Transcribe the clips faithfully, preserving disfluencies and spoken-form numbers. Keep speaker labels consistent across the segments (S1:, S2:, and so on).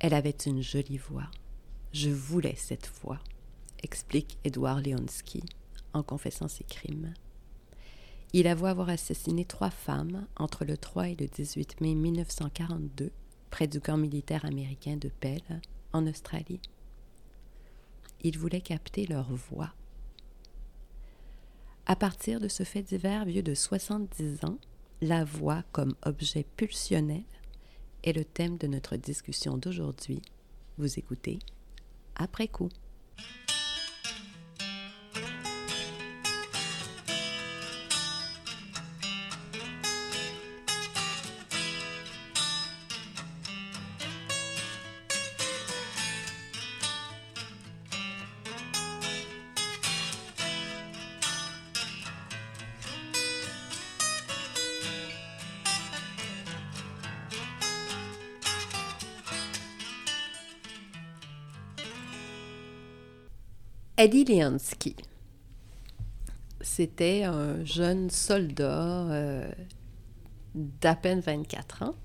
S1: Elle avait une jolie voix. Je voulais cette voix, explique Edward Leonski en confessant ses crimes. Il avoue avoir assassiné trois femmes entre le trois et le dix-huit mai mille neuf cent quarante-deux près du camp militaire américain de Peel, en Australie. Il voulait capter leur voix. À partir de ce fait divers vieux de soixante-dix ans, la voix comme objet pulsionnel est le thème de notre discussion d'aujourd'hui. Vous écoutez Après coup. Eddie Leonski, c'était un jeune soldat euh, d'à peine vingt-quatre ans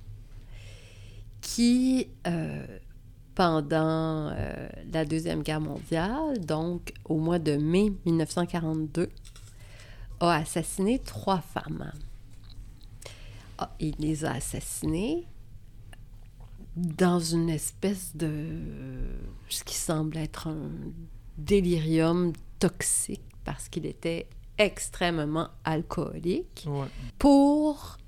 S1: qui, euh, pendant euh, la Deuxième Guerre mondiale, donc au mois de mai mille neuf cent quarante-deux, a assassiné trois femmes. Ah, il les a assassinées dans une espèce de... ce qui semble être un délirium toxique parce qu'il était extrêmement alcoolique,
S2: ouais.
S1: pour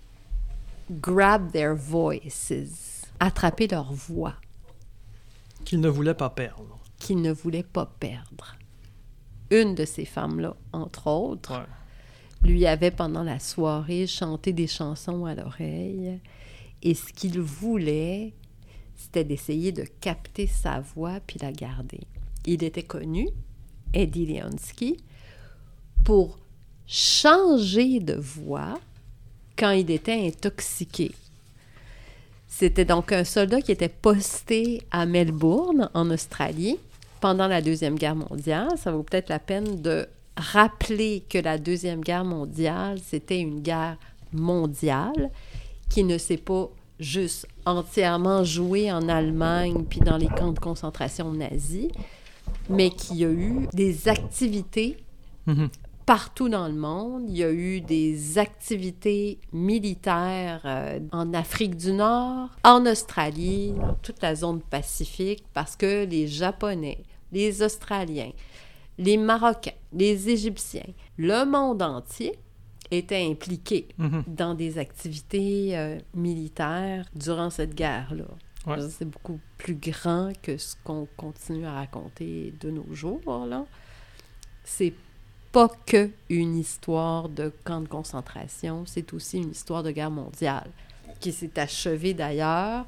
S1: grab their voices, attraper leur voix.
S2: Qu'il ne voulait pas perdre.
S1: Qu'il ne voulait pas perdre. Une de ces femmes-là, entre autres,
S2: ouais.
S1: lui avait pendant la soirée chanté des chansons à l'oreille et ce qu'il voulait, c'était d'essayer de capter sa voix puis la garder. Il était connu, Eddie Leonski, pour changer de voix quand il était intoxiqué. C'était donc un soldat qui était posté à Melbourne, en Australie, pendant la Deuxième Guerre mondiale. Ça vaut peut-être la peine de rappeler que la Deuxième Guerre mondiale, c'était une guerre mondiale qui ne s'est pas juste entièrement jouée en Allemagne puis dans les camps de concentration nazis, mais qu'il y a eu des activités
S2: mm-hmm.
S1: partout dans le monde. Il y a eu des activités militaires euh, en Afrique du Nord, en Australie, dans toute la zone Pacifique, parce que les Japonais, les Australiens, les Marocains, les Égyptiens, le monde entier était impliqué
S2: mm-hmm.
S1: dans des activités euh, militaires durant cette guerre-là.
S2: Ouais.
S1: C'est beaucoup plus grand que ce qu'on continue à raconter de nos jours, là. C'est pas que une histoire de camp de concentration, c'est aussi une histoire de guerre mondiale qui s'est achevée d'ailleurs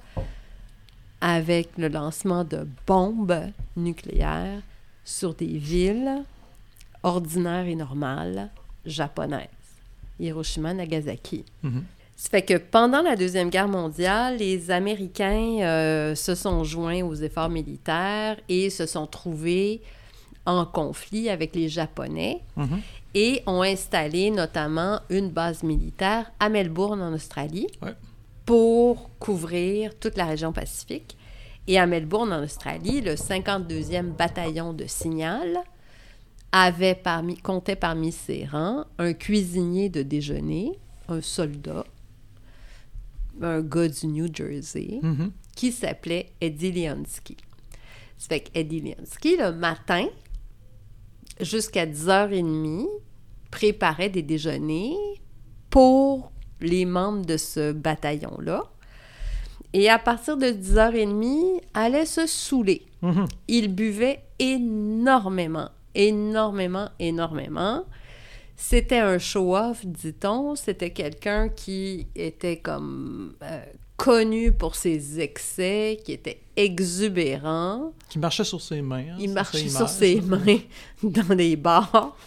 S1: avec le lancement de bombes nucléaires sur des villes ordinaires et normales japonaises, Hiroshima, Nagasaki.
S2: Mm-hmm.
S1: Ça fait que pendant la Deuxième Guerre mondiale, les Américains euh, se sont joints aux efforts militaires et se sont trouvés en conflit avec les Japonais
S2: mm-hmm.
S1: et ont installé notamment une base militaire à Melbourne, en Australie,
S2: ouais.
S1: pour couvrir toute la région Pacifique. Et à Melbourne, en Australie, le cinquante-deuxième bataillon de Signal avait parmi, comptait parmi ses rangs un cuisinier de déjeuner, un soldat, un gars du New Jersey,
S2: mm-hmm.
S1: qui s'appelait Eddie Leonski. Ça fait qu'Eddie Leonski, le matin, jusqu'à dix heures trente, préparait des déjeuners pour les membres de ce bataillon-là. Et à partir de dix heures trente, allait se saouler.
S2: Mm-hmm.
S1: Il buvait énormément, énormément, énormément. C'était un show-off, dit-on. C'était quelqu'un qui était comme euh, connu pour ses excès, qui était exubérant.
S2: Qui marchait sur ses mains. Hein,
S1: Il marchait
S2: image,
S1: sur ses
S2: ça.
S1: mains dans les bars.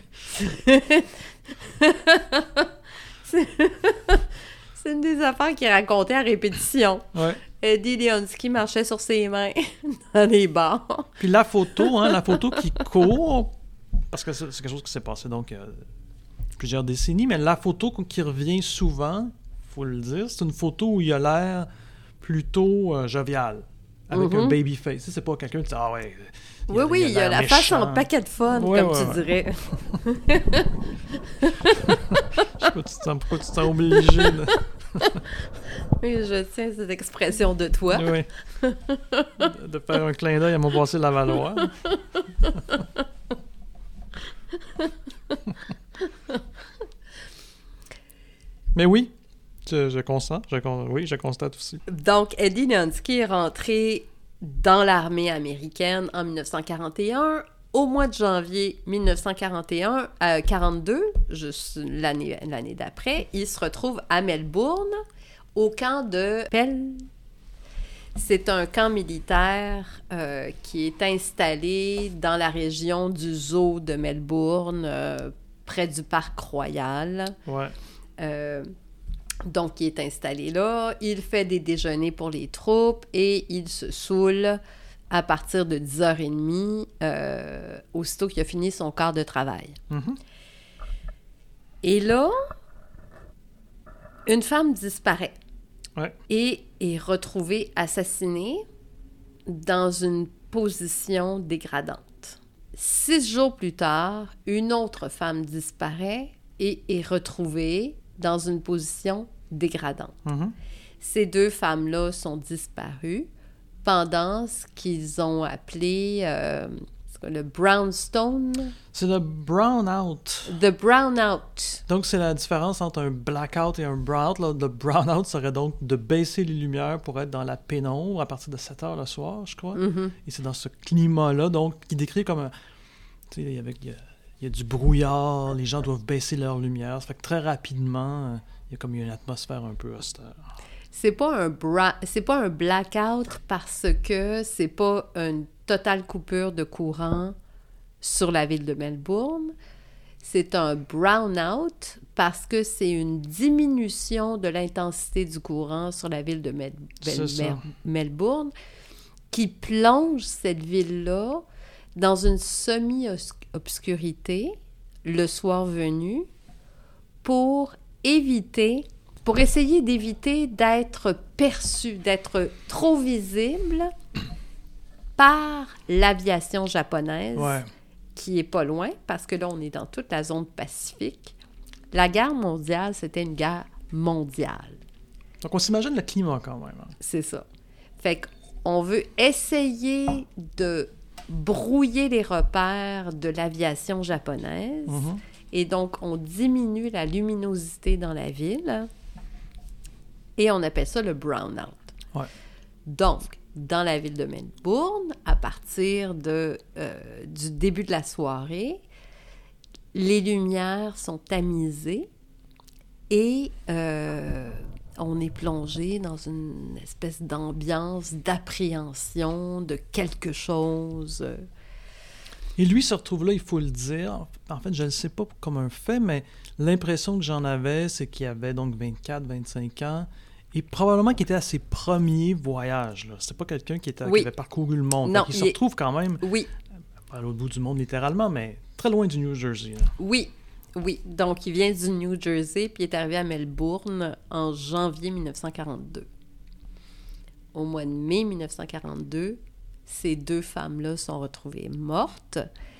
S1: c'est... c'est une des affaires qu'il racontait à répétition.
S2: Ouais.
S1: Eddie Leonski marchait sur ses mains dans les bars.
S2: Puis la photo, hein, la photo qui court, parce que c'est, c'est quelque chose qui s'est passé donc euh, plusieurs décennies, mais la photo qui revient souvent, il faut le dire, c'est une photo où il a l'air plutôt euh, jovial. avec
S1: Mm-hmm.
S2: un baby face. C'est pas quelqu'un qui dit « Ah ouais... »
S1: Oui, oui, il y a la face en paquet de fun,
S2: ouais,
S1: comme
S2: ouais,
S1: tu
S2: ouais.
S1: dirais.
S2: Je sais pas tu te sens, pourquoi tu te sens obligé de...
S1: Oui, je tiens cette expression de toi.
S2: Oui. De, de faire un clin d'œil à mon passé Lavallois. Mais oui, je, je constate. Je, oui, je constate aussi.
S1: Donc, Eddie Lansky est rentré dans l'armée américaine en dix-neuf cent quarante et un. Au mois de janvier dix-neuf cent quarante et un, euh, quarante-deux, juste l'année, l'année d'après, il se retrouve à Melbourne, au camp de Pell. C'est un camp militaire euh, qui est installé dans la région du zoo de Melbourne, euh, près du parc Royal.
S2: Ouais.
S1: Euh, donc, il est installé là. Il fait des déjeuners pour les troupes et il se saoule à partir de dix heures trente, euh, aussitôt qu'il a fini son quart de travail.
S2: Mm-hmm.
S1: Et là, une femme disparaît.
S2: Ouais.
S1: Et est retrouvée assassinée dans une position dégradante. Six jours plus tard, une autre femme disparaît et est retrouvée dans une position dégradante.
S2: Mm-hmm.
S1: Ces deux femmes-là sont disparues pendant ce qu'ils ont appelé euh, le brownstone.
S2: C'est le brownout.
S1: The brownout.
S2: Donc, c'est la différence entre un blackout et un brownout. Là. Le brownout serait donc de baisser les lumières pour être dans la pénombre à partir de sept heures le soir, je crois.
S1: Mm-hmm.
S2: Et c'est dans ce climat-là, donc, qui décrit comme un... Tu sais, avec... Il y, a, il y a du brouillard, les gens doivent baisser leur lumière. Ça fait que très rapidement, il y a comme une atmosphère un peu austère.
S1: C'est pas un bra... c'est pas un blackout parce que c'est pas une totale coupure de courant sur la ville de Melbourne. C'est un brownout parce que c'est une diminution de l'intensité du courant sur la ville de Mel... Mel... Mel... Melbourne qui plonge cette ville-là dans une semi-obscurité le soir venu pour éviter... pour essayer d'éviter d'être perçu, d'être trop visible par l'aviation japonaise,
S2: ouais.
S1: qui est pas loin, parce que là, on est dans toute la zone Pacifique. La guerre mondiale, c'était une guerre mondiale.
S2: Donc, on s'imagine le climat quand même. Hein.
S1: C'est ça. Fait qu'on veut essayer de brouiller les repères de l'aviation japonaise,
S2: Mm-hmm.
S1: et donc, on diminue la luminosité dans la ville. Et on appelle ça le brownout.
S2: Ouais.
S1: Donc, dans la ville de Melbourne, à partir de, euh, du début de la soirée, les lumières sont tamisées et euh, on est plongé dans une espèce d'ambiance d'appréhension de quelque chose.
S2: Et lui se retrouve là, il faut le dire. En fait, je ne le sais pas comme un fait, mais l'impression que j'en avais, c'est qu'il avait donc vingt-quatre, vingt-cinq ans et probablement qu'il était à ses premiers voyages. Là. C'était pas quelqu'un qui, était,
S1: oui.
S2: qui avait parcouru le monde.
S1: Non,
S2: il, il
S1: se
S2: retrouve quand même
S1: oui.
S2: à l'autre bout du monde littéralement, mais très loin du New Jersey. Là.
S1: Oui, oui. Donc, il vient du New Jersey puis il est arrivé à Melbourne en janvier dix-neuf cent quarante-deux. Au mois de mai dix-neuf cent quarante-deux, ces deux femmes-là sont retrouvées mortes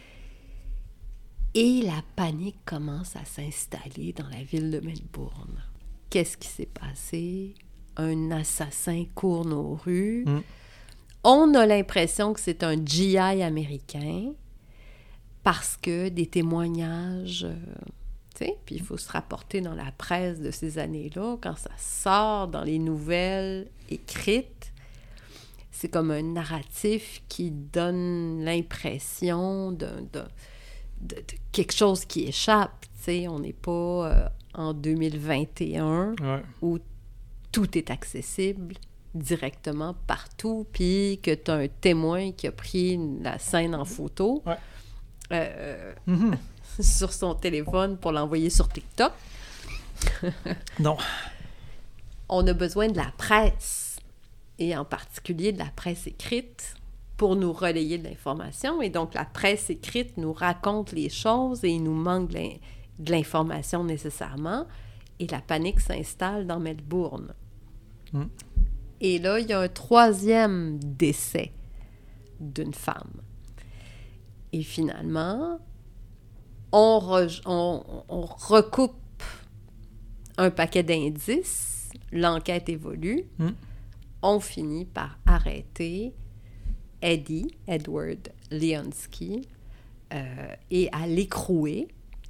S1: et la panique commence à s'installer dans la ville de Melbourne. Qu'est-ce qui s'est passé? Un assassin court nos rues. Mm. On a l'impression que c'est un G I américain parce que des témoignages, euh, tu sais, puis il faut se rapporter dans la presse de ces années-là, quand ça sort dans les nouvelles écrites, c'est comme un narratif qui donne l'impression de, de, de, de quelque chose qui échappe. Tu sais, on n'est pas euh, en deux mille vingt et un
S2: ouais.
S1: où tout est accessible directement partout, puis que tu as un témoin qui a pris la scène en photo
S2: ouais.
S1: euh,
S2: mm-hmm.
S1: sur son téléphone pour l'envoyer sur TikTok.
S2: Non.
S1: On a besoin de la presse, et en particulier de la presse écrite, pour nous relayer de l'information. Et donc, la presse écrite nous raconte les choses et il nous manque de, l'in- de l'information nécessairement. Et la panique s'installe dans Melbourne.
S2: Mm.
S1: Et là, il y a un troisième décès d'une femme. Et finalement, on, re- on, on recoupe un paquet d'indices, l'enquête évolue,
S2: Mm.
S1: on finit par arrêter Eddie, Edward Leonski, euh, et à l'écrouer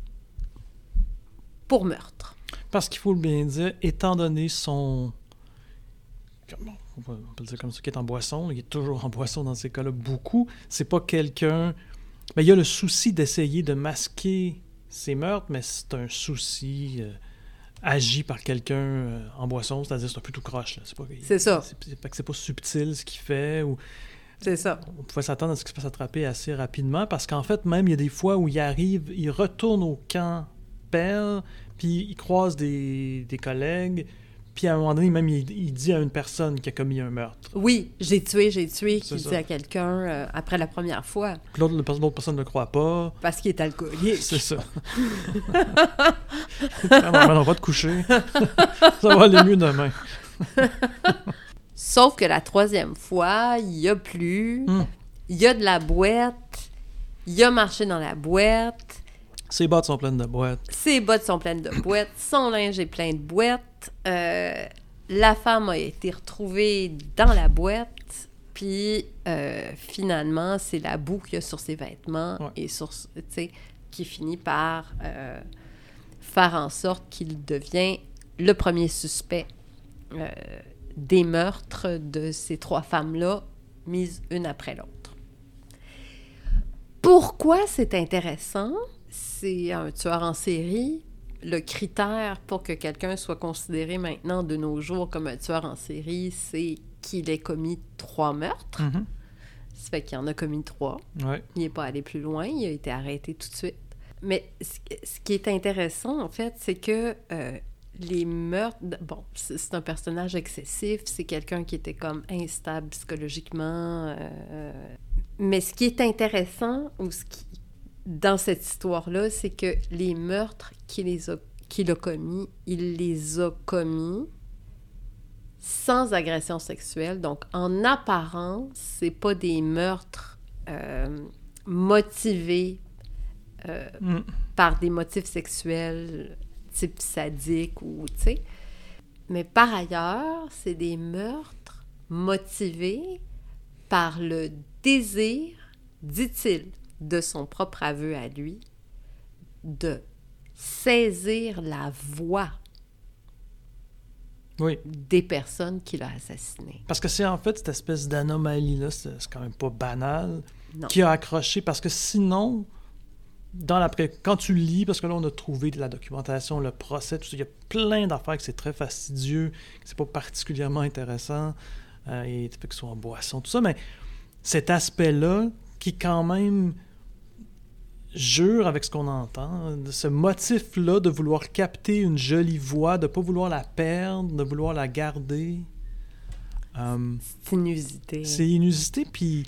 S1: pour meurtre.
S2: Parce qu'il faut le bien dire, étant donné son... Comment on peut, on peut le dire comme ça, qui est en boisson, il est toujours en boisson dans ces cas-là, beaucoup, c'est pas quelqu'un... Ben, il y a le souci d'essayer de masquer ses meurtres, mais c'est un souci euh, agi par quelqu'un euh, en boisson, c'est-à-dire c'est un peu tout croche. Là. C'est, pas,
S1: C'est ça.
S2: C'est, c'est, pas, c'est pas subtil ce qu'il fait, ou...
S1: C'est ça.
S2: On pouvait s'attendre à ce qu'il se fasse attraper assez rapidement, parce qu'en fait, même, il y a des fois où il arrive, il retourne au camp père, puis il croise des, des collègues, puis à un moment donné, même, il, il dit à une personne qui a commis un meurtre.
S1: Oui, j'ai tué, j'ai tué,
S2: C'est
S1: qu'il
S2: ça.
S1: dit à quelqu'un euh, après la première fois,
S2: Puis l'autre, l'autre personne ne le croit pas.
S1: parce qu'il est alcoolique.
S2: C'est ça. Ah non, mais on va te coucher. Ça va aller mieux demain.
S1: Sauf que la troisième fois, il y a plus,
S2: Mm.
S1: il y a de la boîte, il a marché dans la boîte,
S2: Ses bottes sont pleines de boîtes.
S1: ses bottes sont pleines de boîtes, son linge est plein de boîtes, euh, la femme a été retrouvée dans la boîte, puis euh, finalement, c'est la boue qu'il y a sur ses vêtements
S2: Ouais.
S1: et sur, tu sais, qui finit par euh, faire en sorte qu'il devient le premier suspect euh, des meurtres de ces trois femmes-là, mises une après l'autre. Pourquoi c'est intéressant? C'est un tueur en série. Le critère pour que quelqu'un soit considéré maintenant de nos jours comme un tueur en série, c'est qu'il ait commis trois meurtres.
S2: Mm-hmm.
S1: Ça fait qu'il en a commis trois.
S2: Ouais.
S1: Il n'est pas allé plus loin, il a été arrêté tout de suite. Mais ce, ce qui est intéressant, en fait, c'est que euh, les meurtres... Bon, c'est, c'est un personnage excessif, c'est quelqu'un qui était comme instable psychologiquement. Euh, mais ce qui est intéressant, ou ce qui, dans cette histoire-là, c'est que les meurtres qu'il, les a, qu'il a commis, il les a commis sans agression sexuelle. Donc, en apparence, c'est pas des meurtres euh, motivés euh,
S2: Mm.
S1: par des motifs sexuels type sadique ou, tu sais. Mais par ailleurs, c'est des meurtres motivés par le désir, dit-il, de son propre aveu à lui, de saisir la voix
S2: Oui.
S1: des personnes qu'il a assassinées.
S2: Parce que c'est en fait cette espèce d'anomalie-là, c'est, c'est quand même pas banal,
S1: Non.
S2: qui a accroché. Parce que sinon, dans la pré- quand tu lis, parce que là, on a trouvé de la documentation, le procès, tout ça, il y a plein d'affaires que c'est très fastidieux, que c'est pas particulièrement intéressant, euh, et fait que ce soit en boisson, tout ça, mais cet aspect-là, qui quand même jure avec ce qu'on entend, de ce motif-là de vouloir capter une jolie voix, de pas vouloir la perdre, de vouloir la garder. Euh,
S1: C'est inusité.
S2: c'est inusité, puis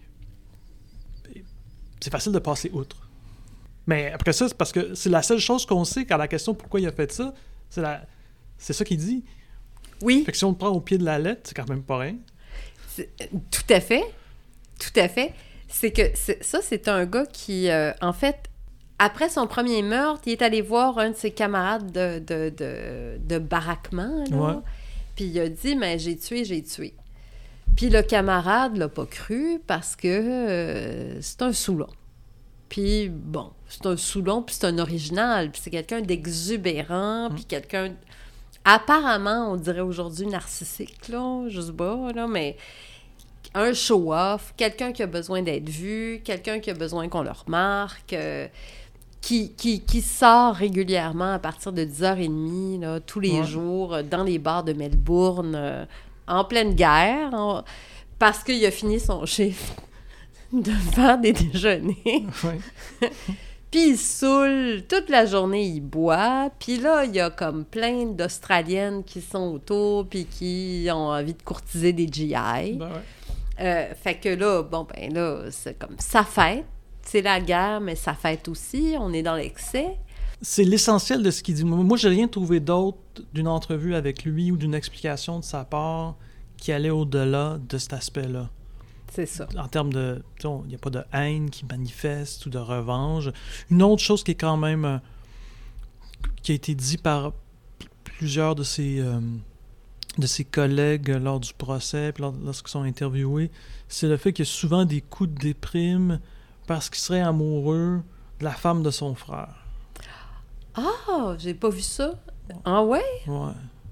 S2: c'est facile de passer outre. Mais après ça, c'est parce que c'est la seule chose qu'on sait quand la question pourquoi il a fait ça, c'est, la... c'est ça qu'il dit.
S1: Oui,
S2: Fait que si on le prend au pied de la lettre, c'est quand même pas rien.
S1: c'est- tout à fait. Tout à fait. C'est que c'est- ça, c'est un gars qui, euh, en fait, après son premier meurtre, il est allé voir un de ses camarades de, de, de, de baraquement, là.
S2: Ouais.
S1: Puis il a dit, mais j'ai tué, j'ai tué. Puis le camarade l'a pas cru parce que euh, c'est un Soulon. Puis bon, c'est un Soulon, puis c'est un original, puis c'est quelqu'un d'exubérant, puis quelqu'un... Apparemment, on dirait aujourd'hui narcissique, là, je sais pas, là, mais un show-off, quelqu'un qui a besoin d'être vu, quelqu'un qui a besoin qu'on le remarque, euh, qui, qui, qui sort régulièrement à partir de dix heures trente, là, tous les
S2: Ouais.
S1: jours, euh, dans les bars de Melbourne, euh, en pleine guerre, en- parce qu'il a fini son chiffre de faire des déjeuners.
S2: Ouais.
S1: Puis il saoule, toute la journée il boit, puis là il y a comme plein d'Australiennes qui sont autour, puis qui ont envie de courtiser des G I.
S2: Ben ouais.
S1: Euh, fait que là, bon ben là, c'est comme sa fête, c'est la guerre, mais sa fête aussi, on est dans l'excès.
S2: C'est l'essentiel de ce qu'il dit. Moi, j'ai rien trouvé d'autre d'une entrevue avec lui ou d'une explication de sa part qui allait au-delà de cet aspect-là.
S1: C'est ça.
S2: En termes de... Il n'y a pas de haine qui manifeste ou de revanche. Une autre chose qui est quand même... Euh, qui a été dit par p- plusieurs de ses, euh, de ses collègues lors du procès, puis lors, lorsqu'ils sont interviewés, c'est le fait qu'il y a souvent des coups de déprime parce qu'il serait amoureux de la femme de son frère.
S1: Ah, j'ai pas vu ça. Ah ouais?
S2: Ouais.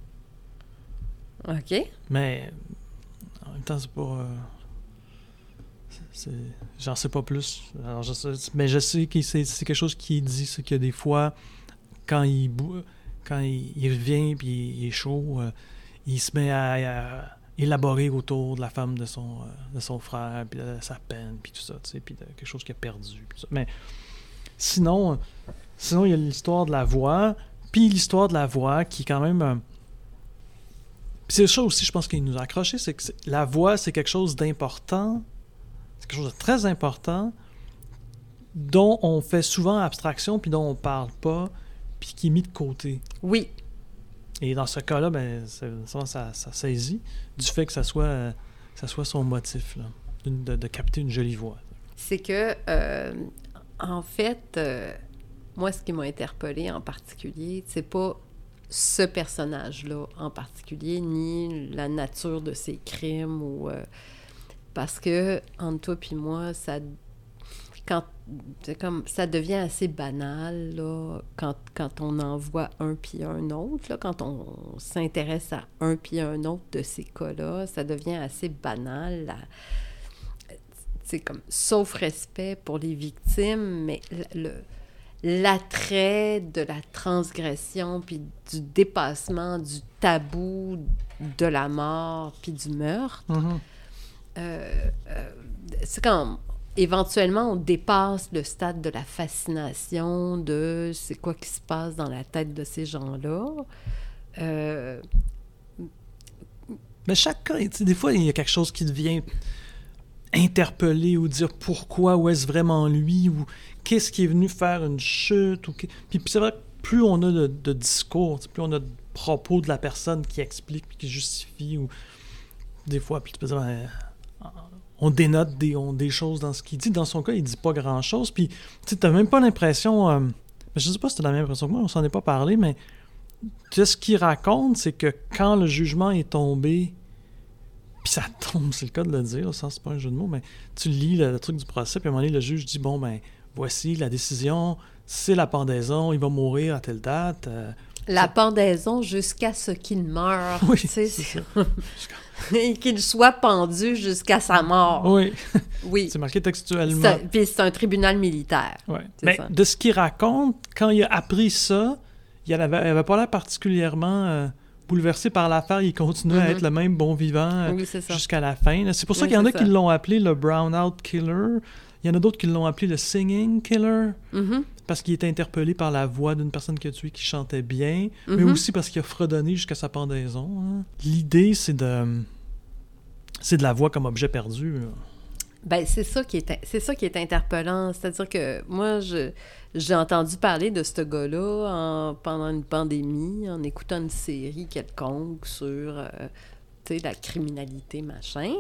S1: OK.
S2: Mais en même temps, c'est pas... Euh, c'est, c'est, j'en sais pas plus. Alors, je sais, mais je sais que c'est, c'est quelque chose qui est dit, c'est que des fois, quand il, bou- quand il, il revient puis il est chaud, euh, il se met à, à élaborer autour de la femme de son, euh, de son frère, puis de sa peine, puis tout ça, tu sais, puis de quelque chose qu'il a perdu. Puis tout ça. Mais sinon, sinon, il y a l'histoire de la voix, puis l'histoire de la voix qui est quand même... Euh, c'est ça aussi, je pense, qu'il nous a accroché, c'est que c'est, la voix, c'est quelque chose d'important, c'est quelque chose de très important, dont on fait souvent abstraction, puis dont on parle pas, puis qui est mis de côté.
S1: Oui.
S2: Et dans ce cas-là, ben, c'est, ça, ça, ça saisit du fait que ça soit, euh, ça soit son motif, là, de, de capter une jolie voix.
S1: C'est que, euh, en fait, euh, moi, ce qui m'a interpellée en particulier, c'est pas ce personnage-là en particulier, ni la nature de ses crimes, ou euh, parce que, entre toi puis moi, ça, quand, c'est comme, ça devient assez banal, là, quand, quand on en voit un puis un autre, là, quand on s'intéresse à un puis un autre de ces cas-là, ça devient assez banal, là. C'est comme, sauf respect pour les victimes, mais le, l'attrait de la transgression, puis du dépassement du tabou de la mort, puis du meurtre,
S2: Mm-hmm.
S1: euh, euh, c'est quand, éventuellement, on dépasse le stade de la fascination, de c'est quoi qui se passe dans la tête de ces gens-là. Euh,
S2: Mais chaque cas, tu sais, des fois, il y a quelque chose qui devient interpeller ou dire pourquoi, ou est-ce vraiment lui, ou qu'est-ce qui est venu faire une chute. Ou... Puis, puis c'est vrai que plus on a de, de discours, plus on a de propos de la personne qui explique, qui justifie, ou des fois, puis tu peux dire, euh, on dénote des, on, des choses dans ce qu'il dit. Dans son cas, il dit pas grand-chose, puis tu n'as même pas l'impression... Euh, je sais pas si tu as la même impression que moi, on s'en est pas parlé, mais ce qu'il raconte, c'est que quand le jugement est tombé, puis ça tombe, c'est le cas de le dire, ça c'est pas un jeu de mots, mais tu lis le, le truc du procès, puis à un moment donné, le juge dit, bon, ben, voici la décision, c'est la pendaison, il va mourir à telle date. Euh,
S1: la
S2: ça...
S1: pendaison jusqu'à ce qu'il meure,
S2: oui,
S1: tu sais,
S2: c'est ça.
S1: Et qu'il soit pendu jusqu'à sa mort.
S2: Oui,
S1: oui.
S2: C'est marqué textuellement.
S1: C'est un, puis c'est un tribunal militaire.
S2: Ouais.
S1: C'est
S2: Mais
S1: ça.
S2: de ce qu'il raconte, quand il a appris ça, il avait, il avait pas l'air particulièrement... Euh, bouleversé par l'affaire, il continuait mm-hmm. à être le même bon vivant euh,
S1: oui, c'est ça.
S2: jusqu'à la fin. C'est pour ça
S1: oui,
S2: qu'il y en a
S1: ça.
S2: qui l'ont appelé le Brownout Killer. Il y en a d'autres qui l'ont appelé le Singing Killer,
S1: mm-hmm.
S2: parce qu'il était interpellé par la voix d'une personne qu'il a tuée qui chantait bien,
S1: mm-hmm.
S2: mais aussi parce qu'il a fredonné jusqu'à sa pendaison. Hein. L'idée, c'est de... c'est de la voix comme objet perdu. Là.
S1: Ben, c'est ça qui est, c'est ça qui est interpellant. C'est-à-dire que moi, je, j'ai entendu parler de ce gars-là en, pendant une pandémie, en écoutant une série quelconque sur, euh, tu sais, la criminalité, machin.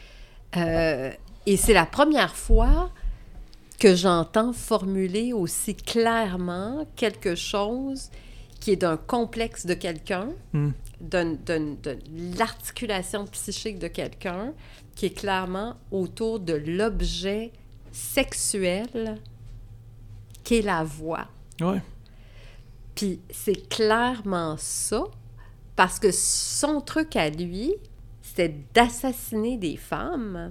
S1: Euh, et c'est la première fois que j'entends formuler aussi clairement quelque chose qui est d'un complexe de quelqu'un,
S2: mm.
S1: d'un, d'un, de l'articulation psychique de quelqu'un, qui est clairement autour de l'objet sexuel qu'est la voix.
S2: Ouais.
S1: Puis c'est clairement ça, parce que son truc à lui, c'était d'assassiner des femmes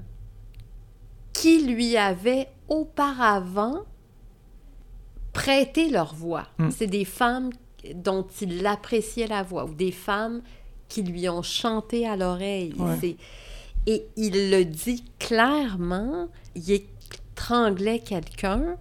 S1: qui lui avaient auparavant prêté leur voix. Mm. C'est des femmes dont il appréciait la voix, ou des femmes qui lui ont chanté à l'oreille.
S2: Ouais.
S1: C'est... Et il le dit clairement, il étranglait quelqu'un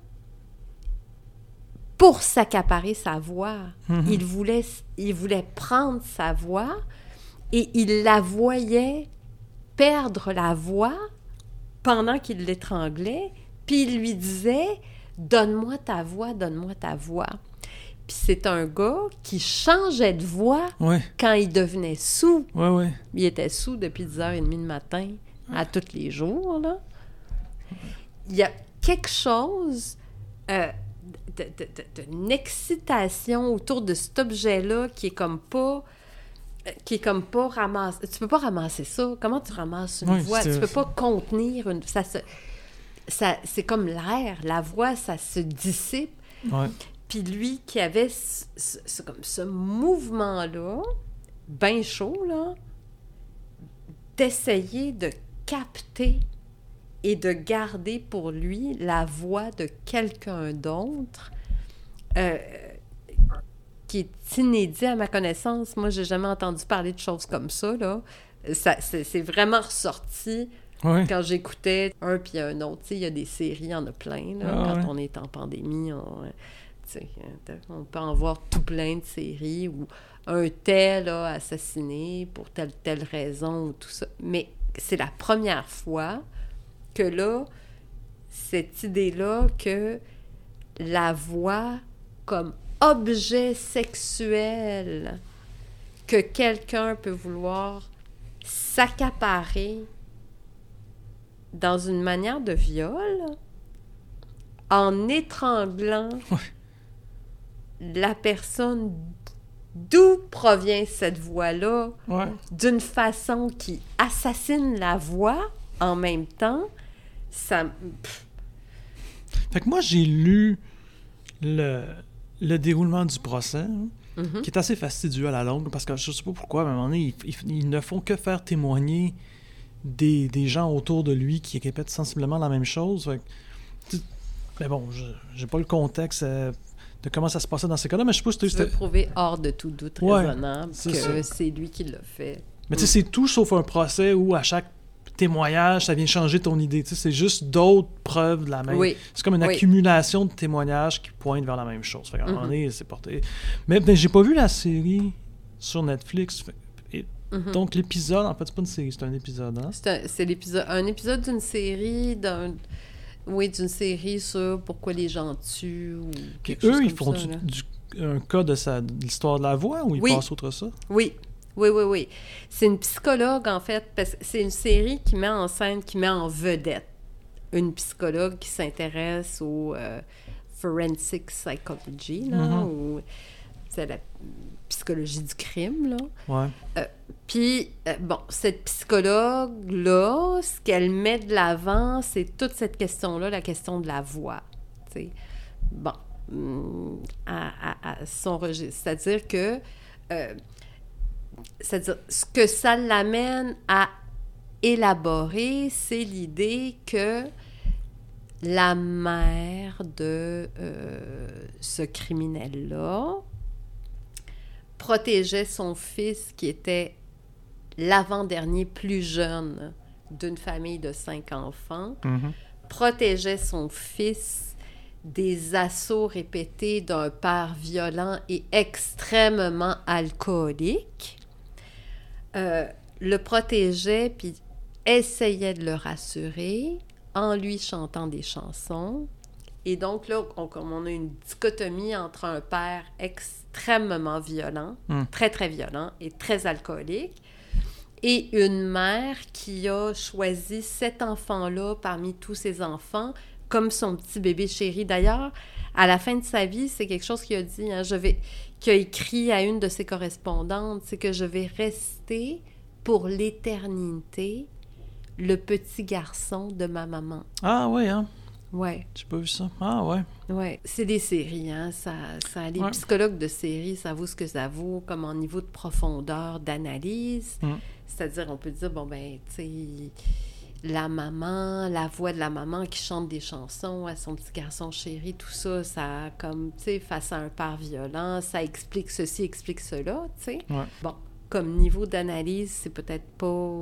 S1: pour s'accaparer sa voix. Mm-hmm. Il voulait, il voulait prendre sa voix et il la voyait perdre la voix pendant qu'il l'étranglait, puis il lui disait « Donne-moi ta voix, donne-moi ta voix ». Puis c'est un gars qui changeait de voix
S2: Ouais.
S1: quand il devenait sous.
S2: Ouais, ouais.
S1: Il était sous depuis dix heures trente le matin à tous les jours, là. Il y a quelque chose euh, de, de, de, d'une excitation autour de cet objet-là qui est comme pas... qui est comme pas ramassé. Tu peux pas ramasser ça. Comment tu ramasses une
S2: Oui,
S1: voix?
S2: c'est-
S1: Tu peux pas contenir une... Ça se... ça, c'est comme l'air. La voix, ça se dissipe.
S2: Ouais.
S1: Puis lui qui avait ce, ce- ce- comme ce mouvement-là, bien chaud, là, d'essayer de capter et de garder pour lui la voix de quelqu'un d'autre, euh, qui est inédit à ma connaissance. Moi, j'ai jamais entendu parler de choses comme ça, là. Ça, c'est, c'est vraiment ressorti
S2: Ouais.
S1: quand j'écoutais un puis un autre. Tu sais, il y a des séries, il y en a plein, là.
S2: Ah,
S1: Quand
S2: ouais.
S1: on est en pandémie, on, euh, tu sais, euh, on peut en voir tout plein de séries où un tel a assassiné pour telle telle raison ou tout ça. Mais c'est la première fois que là, cette idée-là que la voix comme objet sexuel que quelqu'un peut vouloir s'accaparer dans une manière de viol en étranglant
S2: Ouais.
S1: la personne d'où provient cette voix-là
S2: Ouais.
S1: d'une façon qui assassine la voix en même temps, ça... pff,
S2: Fait que moi, j'ai lu le, le déroulement du procès, hein,
S1: mhm.
S2: qui est assez fastidieux à la longue, parce que je sais pas pourquoi, mais à un moment donné, ils, ils- ils ne font que faire témoigner des, des gens autour de lui qui répètent sensiblement la même chose. Fait que, tu- mais bon, je j'ai pas le contexte euh, de comment ça se passait dans ces cas-là, mais je sais pas si
S1: Tu
S2: c'était...
S1: veux prouver hors de tout doute
S2: Ouais,
S1: raisonnable
S2: c'est
S1: que
S2: ça.
S1: c'est lui qui l'a fait.
S2: Mais tu sais, c'est tout sauf un procès où à chaque témoignage, ça vient changer ton idée. Tu sais, c'est juste d'autres preuves de la même.
S1: Oui.
S2: C'est comme une
S1: Oui.
S2: accumulation de témoignages qui pointent vers la même chose. Fait qu'à un moment
S1: Mhm.
S2: donné, c'est porté. Mais ben, j'ai pas vu la série sur Netflix. Fait- et
S1: Mhm.
S2: donc l'épisode, en fait, c'est pas une série, c'est un épisode. Hein?
S1: C'est, un, c'est l'épisode, un épisode d'une série, d'un, oui, d'une série sur pourquoi les gens tuent ou
S2: Puis
S1: quelque chose
S2: eux, ils
S1: comme
S2: font
S1: ça,
S2: du,
S1: là.
S2: du- un cas de, sa, de l'histoire de la voix ou ils
S1: Oui.
S2: passent outre ça?
S1: Oui, oui, oui, oui. C'est une psychologue, en fait, parce que c'est une série qui met en scène, qui met en vedette une psychologue qui s'intéresse au euh, forensic psychology, là,
S2: Mhm.
S1: ou c'est la psychologie du crime, là.
S2: Ouais.
S1: Puis, euh, bon, cette psychologue-là, ce qu'elle met de l'avant, c'est toute cette question-là, la question de la voix, tu sais. Bon, hum, à, à- à son registre. C'est-à-dire que... euh, c'est-à-dire, ce que ça l'amène à élaborer, c'est l'idée que la mère de euh, ce criminel-là protégeait son fils qui était l'avant-dernier plus jeune d'une famille de cinq enfants,
S2: Mhm.
S1: protégeait son fils des assauts répétés d'un père violent et extrêmement alcoolique, euh, le protégeait puis essayait de le rassurer en lui chantant des chansons. Et donc là, on, comme on a une dichotomie entre un père extrêmement violent,
S2: Mm.
S1: très très violent et très alcoolique, et une mère qui a choisi cet enfant-là parmi tous ses enfants comme son petit bébé chéri. D'ailleurs, à la fin de sa vie, c'est quelque chose qu'il a dit, hein, je vais, qu'il a écrit à une de ses correspondantes, c'est que je vais rester pour l'éternité le petit garçon de ma maman.
S2: Ah ouais, hein?
S1: Ouais,
S2: J'ai pas vu ça. Ah ouais.
S1: ouais. C'est des séries, hein. Ça, ça, les
S2: Ouais.
S1: psychologues de séries, ça vaut ce que ça vaut comme en niveau de profondeur d'analyse.
S2: Mm.
S1: C'est-à-dire, on peut dire, bon, ben, tu sais, la maman, la voix de la maman qui chante des chansons à son petit garçon chéri, tout ça, ça, comme, tu sais, face à un père violent, ça explique ceci, explique cela, tu sais.
S2: Ouais.
S1: Bon, comme niveau d'analyse, c'est peut-être pas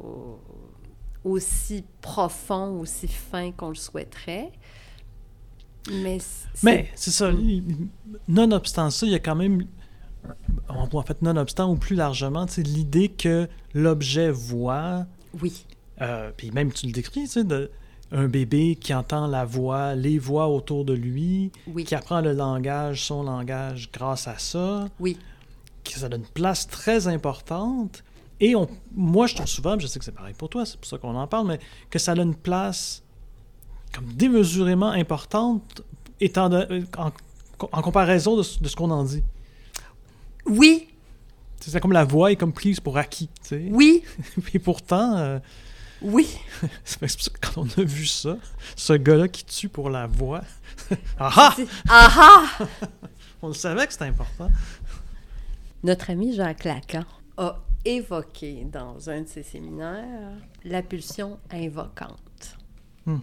S1: aussi profond, aussi fin qu'on le souhaiterait. Mais c'est...
S2: Mais c'est ça. Nonobstant ça, il y a quand même, en fait, nonobstant ou plus largement, tu sais, l'idée que l'objet voit,
S1: Oui.
S2: euh, puis même tu le décris, tu sais, de, un bébé qui entend la voix, les voix autour de lui,
S1: Oui.
S2: qui apprend le langage, son langage grâce à ça.
S1: Oui.
S2: Que ça donne une place très importante. Et on, moi, je trouve souvent, je sais que c'est pareil pour toi, c'est pour ça qu'on en parle, mais que ça donne une place comme démesurément importante étant de, en, en comparaison de, de ce qu'on en dit.
S1: Oui.
S2: C'est comme la voix est comme prise pour acquis, tu sais.
S1: Oui.
S2: Et pourtant, euh,
S1: oui.
S2: c'est pour ça que quand on a vu ça, ce gars-là qui tue pour la voix, ah
S1: ah!
S2: On le savait que c'était important.
S1: Notre ami Jacques Lacan a évoqué dans un de ses séminaires la pulsion invocante.
S2: Hmm.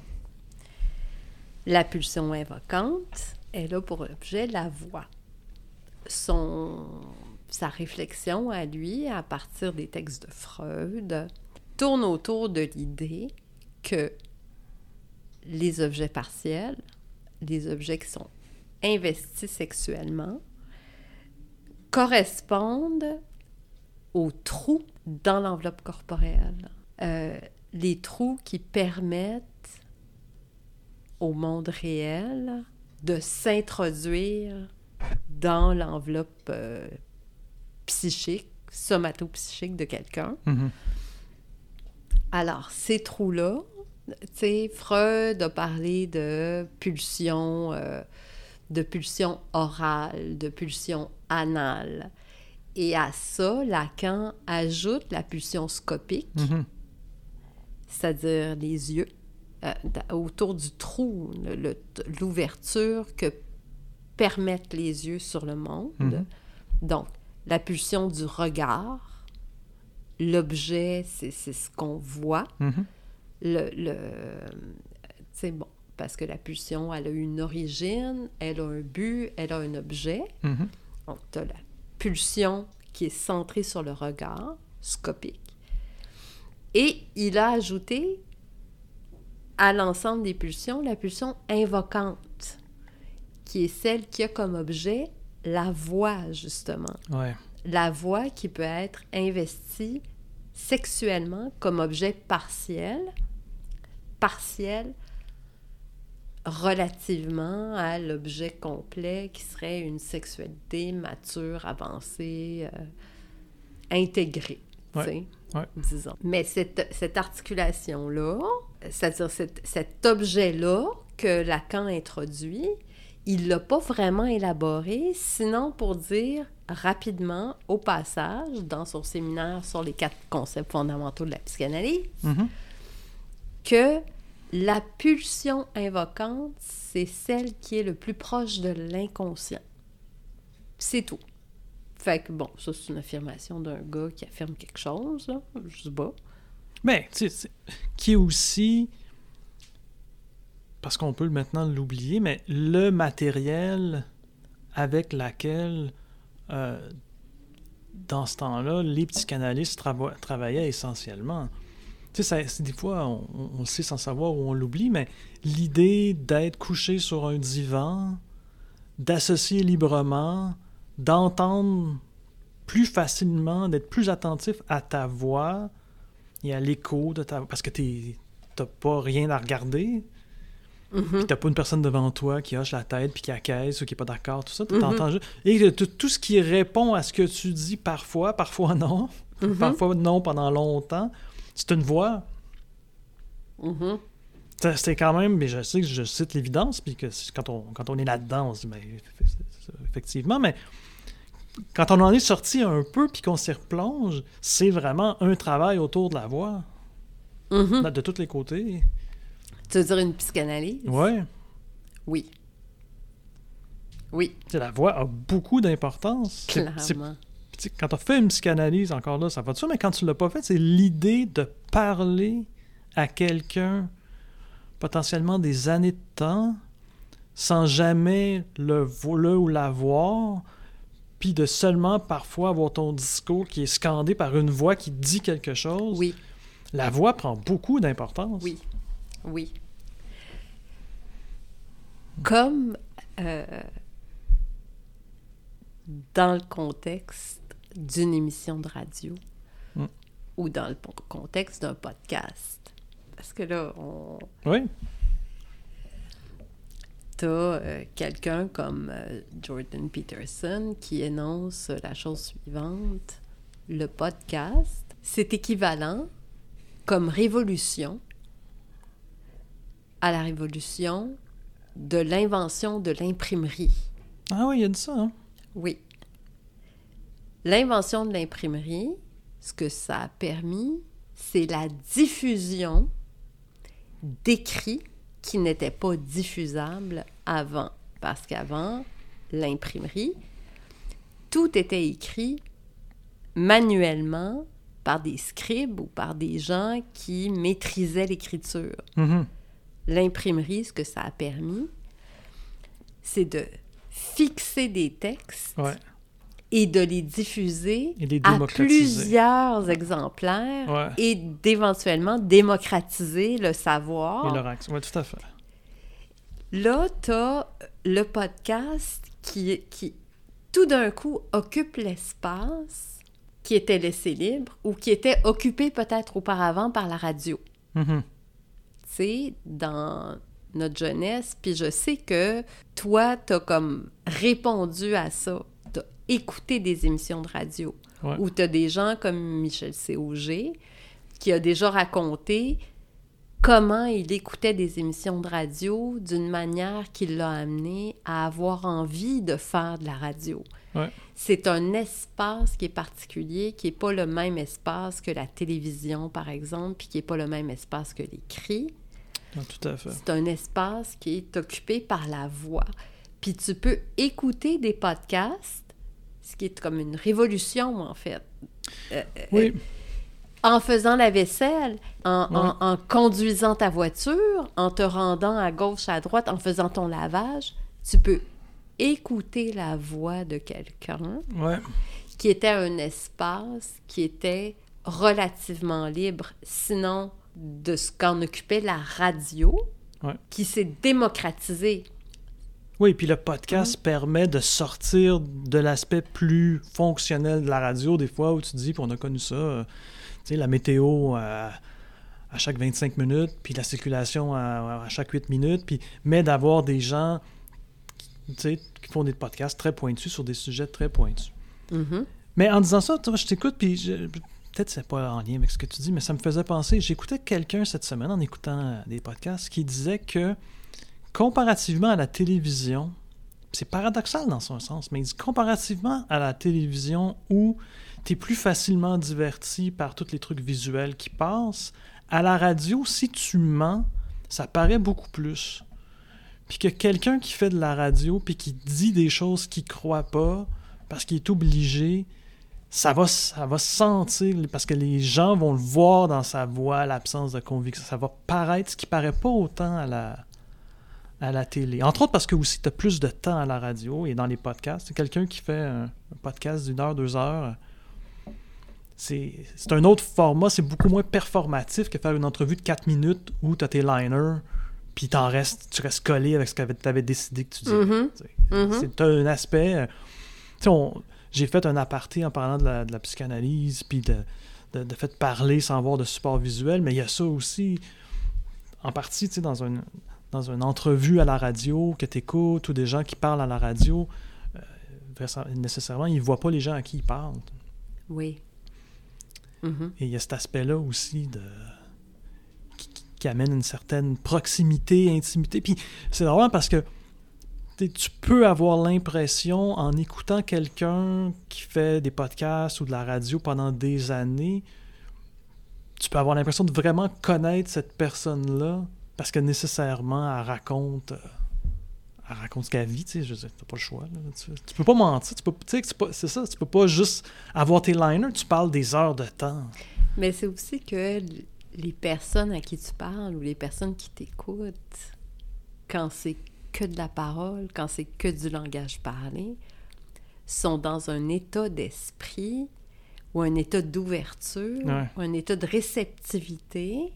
S1: La pulsion invocante, elle a pour objet la voix. Son, sa réflexion à lui, à partir des textes de Freud, tourne autour de l'idée que les objets partiels, les objets qui sont investis sexuellement, correspondent aux trous dans l'enveloppe corporelle. Euh, les trous qui permettent au monde réel de s'introduire dans l'enveloppe euh, psychique, somato-psychique de quelqu'un.
S2: Mm-hmm.
S1: Alors, ces trous-là, tu sais, Freud a parlé de pulsion, euh, de pulsion orale, de pulsion anale. Et à ça, Lacan ajoute la pulsion scopique,
S2: Mm-hmm.
S1: c'est-à-dire les yeux, euh, autour du trou, le, le, l'ouverture que permettent les yeux sur le monde.
S2: Mm-hmm.
S1: Donc, la pulsion du regard, l'objet, c'est, c'est ce qu'on voit.
S2: Mm-hmm.
S1: Le, le, c'est bon, parce que la pulsion, elle a une origine, elle a un but, elle a un objet.
S2: Mm-hmm.
S1: Donc, tu as la pulsion qui est centrée sur le regard, scopique. Et il a ajouté à l'ensemble des pulsions la pulsion invocante, qui est celle qui a comme objet la voix, justement.
S2: Ouais.
S1: La voix qui peut être investie sexuellement comme objet partiel, partiel relativement à l'objet complet qui serait une sexualité mature, avancée, euh, intégrée,
S2: ouais.
S1: tu sais,
S2: ouais.
S1: disons. Mais cette, cette articulation-là, c'est-à-dire cet, cet objet-là que Lacan introduit, il ne l'a pas vraiment élaboré, sinon pour dire rapidement, au passage, dans son séminaire sur les quatre concepts fondamentaux de la psychanalyse,
S2: Mm-hmm.
S1: que la pulsion invocante, c'est celle qui est le plus proche de l'inconscient. C'est tout. Fait que, bon, ça, c'est une affirmation d'un gars qui affirme quelque chose, là, je sais pas.
S2: Mais, tu sais, qui est aussi, parce qu'on peut maintenant l'oublier, mais le matériel avec lequel, euh, dans ce temps-là, les psychanalystes trava- travaillaient essentiellement. Tu sais, ça, c'est des fois, on, on le sait sans savoir ou on l'oublie, mais l'idée d'être couché sur un divan, d'associer librement, d'entendre plus facilement, d'être plus attentif à ta voix et à l'écho de ta voix, parce que t'es, t'as pas rien à regarder,
S1: Mm-hmm.
S2: puis t'as pas une personne devant toi qui hoche la tête, puis qui acquiesce ou qui est pas d'accord, tout ça, tu
S1: Mm-hmm.
S2: t'entends juste. Et tout, tout ce qui répond à ce que tu dis parfois, parfois non,
S1: Mm-hmm.
S2: parfois non pendant longtemps, c'est une voix.
S1: Mm-hmm.
S2: C'est, c'est quand même, mais je sais que je cite l'évidence, puis que quand on, quand on est là-dedans, on se dit, ben, effectivement, mais quand on en est sorti un peu, puis qu'on s'y replonge, c'est vraiment un travail autour de la voix,
S1: Mm-hmm.
S2: de tous les côtés.
S1: Tu veux dire une psychanalyse?
S2: Ouais.
S1: Oui. Oui,
S2: T'sais, la voix a beaucoup d'importance. C'est- c'est-
S1: clairement.
S2: t'sais, quand tu as fait une psychanalyse, encore là, ça va de ça, mais quand tu l'as pas fait, c'est l'idée de parler à quelqu'un potentiellement des années de temps sans jamais le, vo- le ou la voir, puis de seulement parfois avoir ton discours qui est scandé par une voix qui dit quelque chose.
S1: Oui,
S2: La voix prend beaucoup d'importance.
S1: oui, oui. Comme euh, dans le contexte d'une émission de radio
S2: Mm.
S1: ou dans le po- contexte d'un podcast. parce que là, on...
S2: Oui.
S1: T'as euh, quelqu'un comme euh, Jordan Peterson qui énonce la chose suivante. Le podcast, c'est équivalent comme révolution à la révolution de l'invention de l'imprimerie.
S2: Ah oui, il y a de ça, hein?
S1: Oui. L'invention de l'imprimerie, ce que ça a permis, c'est la diffusion d'écrits qui n'étaient pas diffusables avant. Parce qu'avant, l'imprimerie, tout était écrit manuellement par des scribes ou par des gens qui maîtrisaient l'écriture.
S2: Mm-hmm.
S1: L'imprimerie, ce que ça a permis, c'est de fixer des textes
S2: Ouais.
S1: et de les diffuser
S2: Et les
S1: à
S2: démocratiser.
S1: plusieurs exemplaires
S2: Ouais.
S1: et d'éventuellement démocratiser le savoir.
S2: Et leur action. Oui, tout à fait.
S1: Là, tu as le podcast qui, qui, tout d'un coup, occupe l'espace qui était laissé libre ou qui était occupé peut-être auparavant par la radio.
S2: Mm-hmm.
S1: Tu sais, dans notre jeunesse, puis je sais que toi, tu as comme répondu à ça. Tu as écouté des émissions de radio.
S2: Ouais.
S1: Où tu as des gens comme Michel C. Auger qui a déjà raconté comment il écoutait des émissions de radio d'une manière qui l'a amené à avoir envie de faire de la radio.
S2: Ouais.
S1: C'est un espace qui est particulier, qui n'est pas le même espace que la télévision, par exemple, puis qui n'est pas le même espace que l'écrit.
S2: Ah, tout à fait.
S1: C'est un espace qui est occupé par la voix. Puis tu peux écouter des podcasts, ce qui est comme une révolution, en fait. Euh,
S2: Oui.
S1: euh, en faisant la vaisselle, en,
S2: Ouais.
S1: en, en conduisant ta voiture, en te rendant à gauche, à droite, en faisant ton lavage, tu peux écouter la voix de quelqu'un
S2: Ouais.
S1: qui était un espace qui était relativement libre, sinon de ce qu'en occupait la radio,
S2: Ouais.
S1: qui s'est démocratisée.
S2: Oui, puis le podcast mm-hmm. permet de sortir de l'aspect plus fonctionnel de la radio, des fois, où tu te dis, puis on a connu ça, euh, tu sais, la météo euh, à chaque vingt-cinq minutes, puis la circulation à, à chaque huit minutes, puis, mais d'avoir des gens tu sais, qui font des podcasts très pointus sur des sujets très pointus.
S1: Mm-hmm.
S2: Mais en disant ça, toi, je t'écoute, puis je, peut-être c'est pas en lien avec ce que tu dis, mais ça me faisait penser, j'écoutais quelqu'un cette semaine en écoutant des podcasts qui disait que comparativement à la télévision, c'est paradoxal dans son sens, mais il dit comparativement à la télévision où tu es plus facilement diverti par tous les trucs visuels qui passent, à la radio, si tu mens, ça paraît beaucoup plus. Puis que quelqu'un qui fait de la radio puis qui dit des choses qu'il croit pas parce qu'il est obligé, ça va, ça va se sentir, parce que les gens vont le voir dans sa voix, l'absence de conviction. Ça va paraître, ce qui paraît pas autant à la, à la télé. Entre autres parce que aussi tu as plus de temps à la radio et dans les podcasts. C'est quelqu'un qui fait un, un podcast d'une heure, deux heures. C'est, c'est un autre format, c'est beaucoup moins performatif que faire une entrevue de quatre minutes où tu as tes liners puis t'en restes, tu restes collé avec ce que tu avais décidé que tu disais.
S1: Mm-hmm. Mm-hmm.
S2: C'est un aspect... On, j'ai fait un aparté en parlant de la, de la psychanalyse, puis de, de, de fait parler sans avoir de support visuel, mais il y a ça aussi, en partie, dans, un, dans une entrevue à la radio que tu écoutes, ou des gens qui parlent à la radio, euh, nécessairement, ils ne voient pas les gens à qui ils parlent.
S1: Oui. Mm-hmm.
S2: Et il y a cet aspect-là aussi de... qui amène une certaine proximité, intimité. Puis c'est drôle parce que tu peux avoir l'impression, en écoutant quelqu'un qui fait des podcasts ou de la radio pendant des années, tu peux avoir l'impression de vraiment connaître cette personne-là parce que nécessairement, elle raconte, elle raconte ce qu'elle vit. Tu sais, je veux dire, t'as pas le choix. Là, tu, tu peux pas mentir. Tu peux, tu sais, c'est, pas, c'est ça, tu peux pas juste avoir tes liners, tu parles des heures de temps.
S1: Mais c'est aussi que les personnes à qui tu parles ou les personnes qui t'écoutent, quand c'est que de la parole, quand c'est que du langage parlé, sont dans un état d'esprit ou un état d'ouverture,
S2: ouais.
S1: ou un état de réceptivité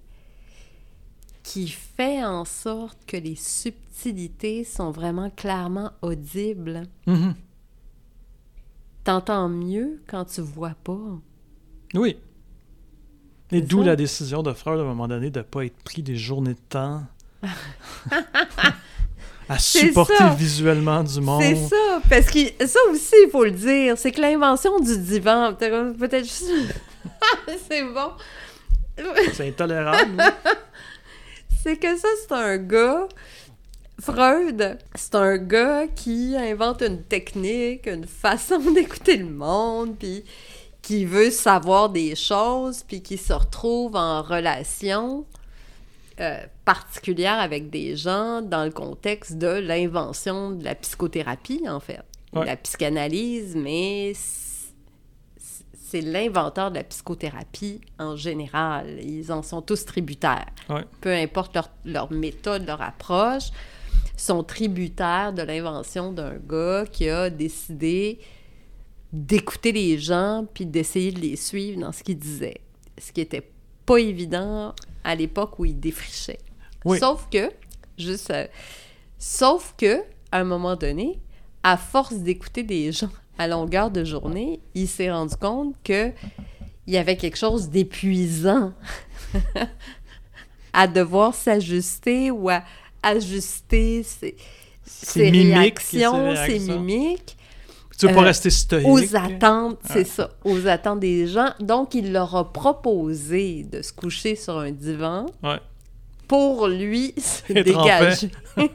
S1: qui fait en sorte que les subtilités sont vraiment clairement audibles.
S2: Mm-hmm.
S1: T'entends mieux quand tu vois pas.
S2: Oui. Et
S1: C'est
S2: d'où
S1: ça.
S2: la décision de Freud, à un moment donné, de ne pas être pris des journées de temps à
S1: C'est
S2: supporter
S1: ça.
S2: visuellement du monde.
S1: C'est ça, parce que ça aussi, il faut le dire, c'est que l'invention du divan, peut-être peut-être juste... c'est bon.
S2: C'est intolérable. oui.
S1: C'est que ça, c'est un gars, Freud, c'est un gars qui invente une technique, une façon d'écouter le monde, puis qui veut savoir des choses, puis qui se retrouve en relation euh, particulière avec des gens dans le contexte de l'invention de la psychothérapie, en fait.
S2: Ouais.
S1: La psychanalyse, mais c'est l'inventeur de la psychothérapie en général. Ils en sont tous tributaires.
S2: Ouais.
S1: Peu importe leur, leur méthode, leur approche, sont tributaires de l'invention d'un gars qui a décidé d'écouter les gens puis d'essayer de les suivre dans ce qu'ils disaient. Ce qui était pas évident à l'époque où il défrichait.
S2: Oui.
S1: Sauf que, juste, euh, sauf que, à un moment donné, à force d'écouter des gens à longueur de journée, il s'est rendu compte que il y avait quelque chose d'épuisant à devoir s'ajuster ou à ajuster ses, ses
S2: mimiques,
S1: réactions,
S2: ses
S1: ses
S2: réactions.
S1: mimiques.
S2: Tu veux pas
S1: Euh,
S2: rester stoïque.
S1: Aux attentes, c'est
S2: Ouais.
S1: ça, aux attentes des gens. Donc, il leur a proposé de se coucher sur un divan
S2: Ouais.
S1: pour lui se
S2: Être en
S1: dégager.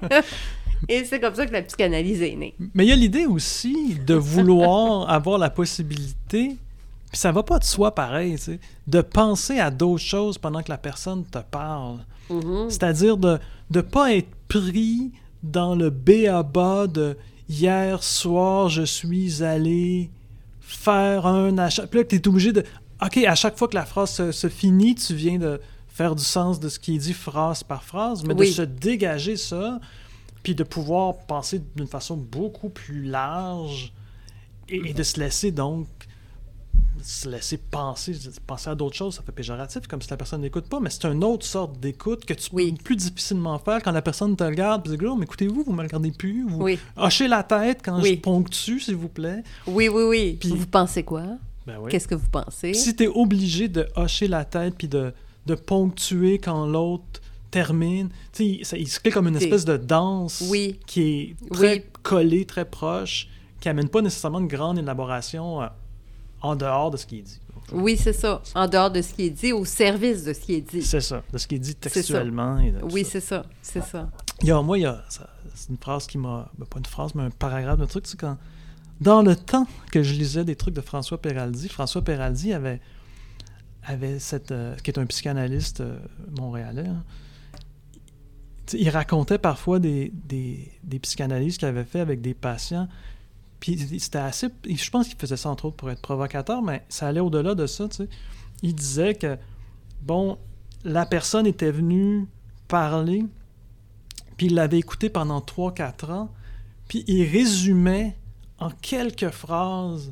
S1: Et c'est comme ça que la psychanalyse est née.
S2: Mais il y a l'idée aussi de vouloir avoir la possibilité, puis ça va pas de soi pareil, tu sais, de penser à d'autres choses pendant que la personne te parle.
S1: Mhm.
S2: C'est-à-dire de ne pas être pris dans le b-a-ba de « hier soir, je suis allé faire un achat ». Puis là, tu es obligé de... OK, à chaque fois que la phrase se, se finit, tu viens de faire du sens de ce qui est dit phrase par phrase, mais
S1: Oui.
S2: de se dégager ça, puis de pouvoir penser d'une façon beaucoup plus large et, et de se laisser donc se laisser penser, penser à d'autres choses, ça fait péjoratif, comme si la personne n'écoute pas, mais c'est une autre sorte d'écoute que tu
S1: Oui.
S2: peux plus difficilement faire quand la personne te regarde, puis dit « Oh, mais écoutez-vous, vous me regardez plus, vous
S1: Oui,
S2: hochez la tête quand
S1: Oui.
S2: je ponctue, s'il vous plaît.
S1: oui, oui, oui.
S2: Puis-
S1: Vous pensez quoi? »
S2: Ben oui.
S1: Qu'est-ce que vous pensez?
S2: Puis si t'es obligé de hocher la tête puis de, de ponctuer quand l'autre termine, tu sais, ça- il se crée comme une
S1: T'es-
S2: espèce de danse
S1: Oui.
S2: qui est très
S1: Oui.
S2: collée, très proche, qui amène pas nécessairement une grande élaboration euh, en dehors de ce qui est dit.
S1: Oui, c'est ça. En dehors de ce qui est dit, au service de ce qui est dit.
S2: C'est ça, de ce qui est dit
S1: ça.
S2: textuellement. Et de tout
S1: Oui,
S2: ça.
S1: c'est ça. C'est ça.
S2: Il y a, moi, il y a, ça- c'est une phrase qui m'a... ben, pas une phrase, mais un paragraphe de truc, c'est quand... Dans le temps que je lisais des trucs de François Péraldi, François Péraldi avait, avait cette... euh, qui est un psychanalyste euh, montréalais, hein. Tu sais, il racontait parfois des, des, des psychanalyses qu'il avait fait avec des patients, puis c'était assez... Je pense qu'il faisait ça, entre autres, pour être provocateur, mais ça allait au-delà de ça, tu sais. Il disait que, bon, la personne était venue parler, puis il l'avait écouté pendant trois quatre ans, puis il résumait en quelques phrases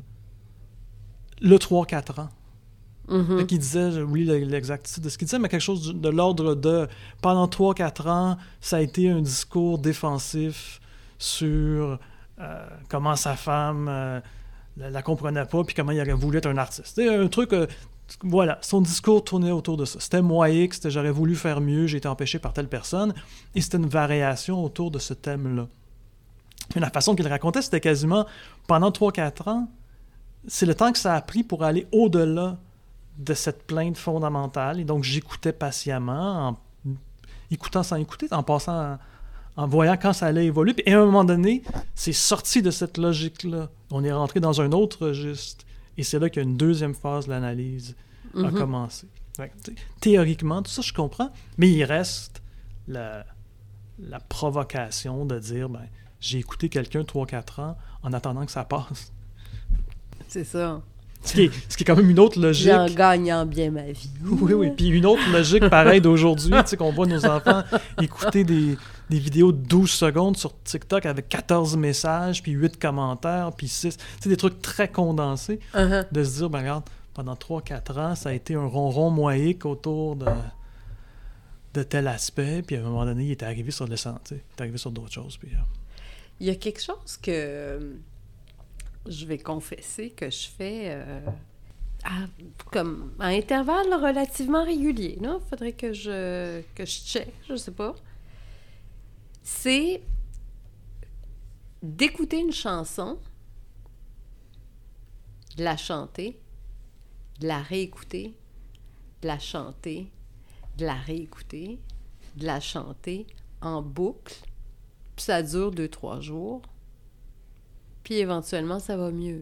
S2: le trois quatre ans.
S1: Mhm.
S2: Fait qu'il disait, j'oublie l'exactitude de ce qu'il disait, mais quelque chose de l'ordre de pendant trois quatre ans, ça a été un discours défensif sur euh, comment sa femme euh, la, la comprenait pas, puis comment il aurait voulu être un artiste. C'était un truc, euh, voilà, son discours tournait autour de ça. C'était moïque, c'était j'aurais voulu faire mieux, j'ai été empêché par telle personne, et c'était une variation autour de ce thème-là. Mais la façon qu'il racontait, c'était quasiment pendant trois quatre ans, c'est le temps que ça a pris pour aller au-delà de cette plainte fondamentale. Et donc, j'écoutais patiemment, en écoutant sans écouter, en passant, en voyant quand ça allait évoluer. Puis, à un moment donné, c'est sorti de cette logique-là. On est rentré dans un autre registre. Et c'est là qu'il y a une deuxième phase de l'analyse a
S1: Mhm.
S2: commencé. Fait que, théoriquement, tout ça, je comprends. Mais il reste la, la provocation de dire, ben, j'ai écouté quelqu'un trois quatre ans en attendant que ça passe.
S1: C'est ça.
S2: Ce qui, est, ce qui est quand même une autre logique.
S1: En gagnant bien ma vie.
S2: Oui, oui. Puis une autre logique pareille d'aujourd'hui, tu sais, qu'on voit nos enfants écouter des, des vidéos de douze secondes sur TikTok avec quatorze messages, puis huit commentaires, puis six. Tu sais, des trucs très condensés.
S1: Uh-huh.
S2: De se dire, ben regarde, pendant trois quatre ans, ça a été un ronron moïque autour de, de tel aspect, puis à un moment donné, il était arrivé sur l'essentiel, tu sais, il est arrivé sur d'autres choses. Puis, euh,
S1: Il y a quelque chose que euh, je vais confesser que je fais euh, à, comme à intervalles relativement réguliers, là. Faudrait que je, que je check, je sais pas. C'est d'écouter une chanson, de la chanter, de la réécouter, de la chanter, de la réécouter, de la chanter en boucle, puis ça dure deux, trois jours, puis éventuellement, ça va mieux.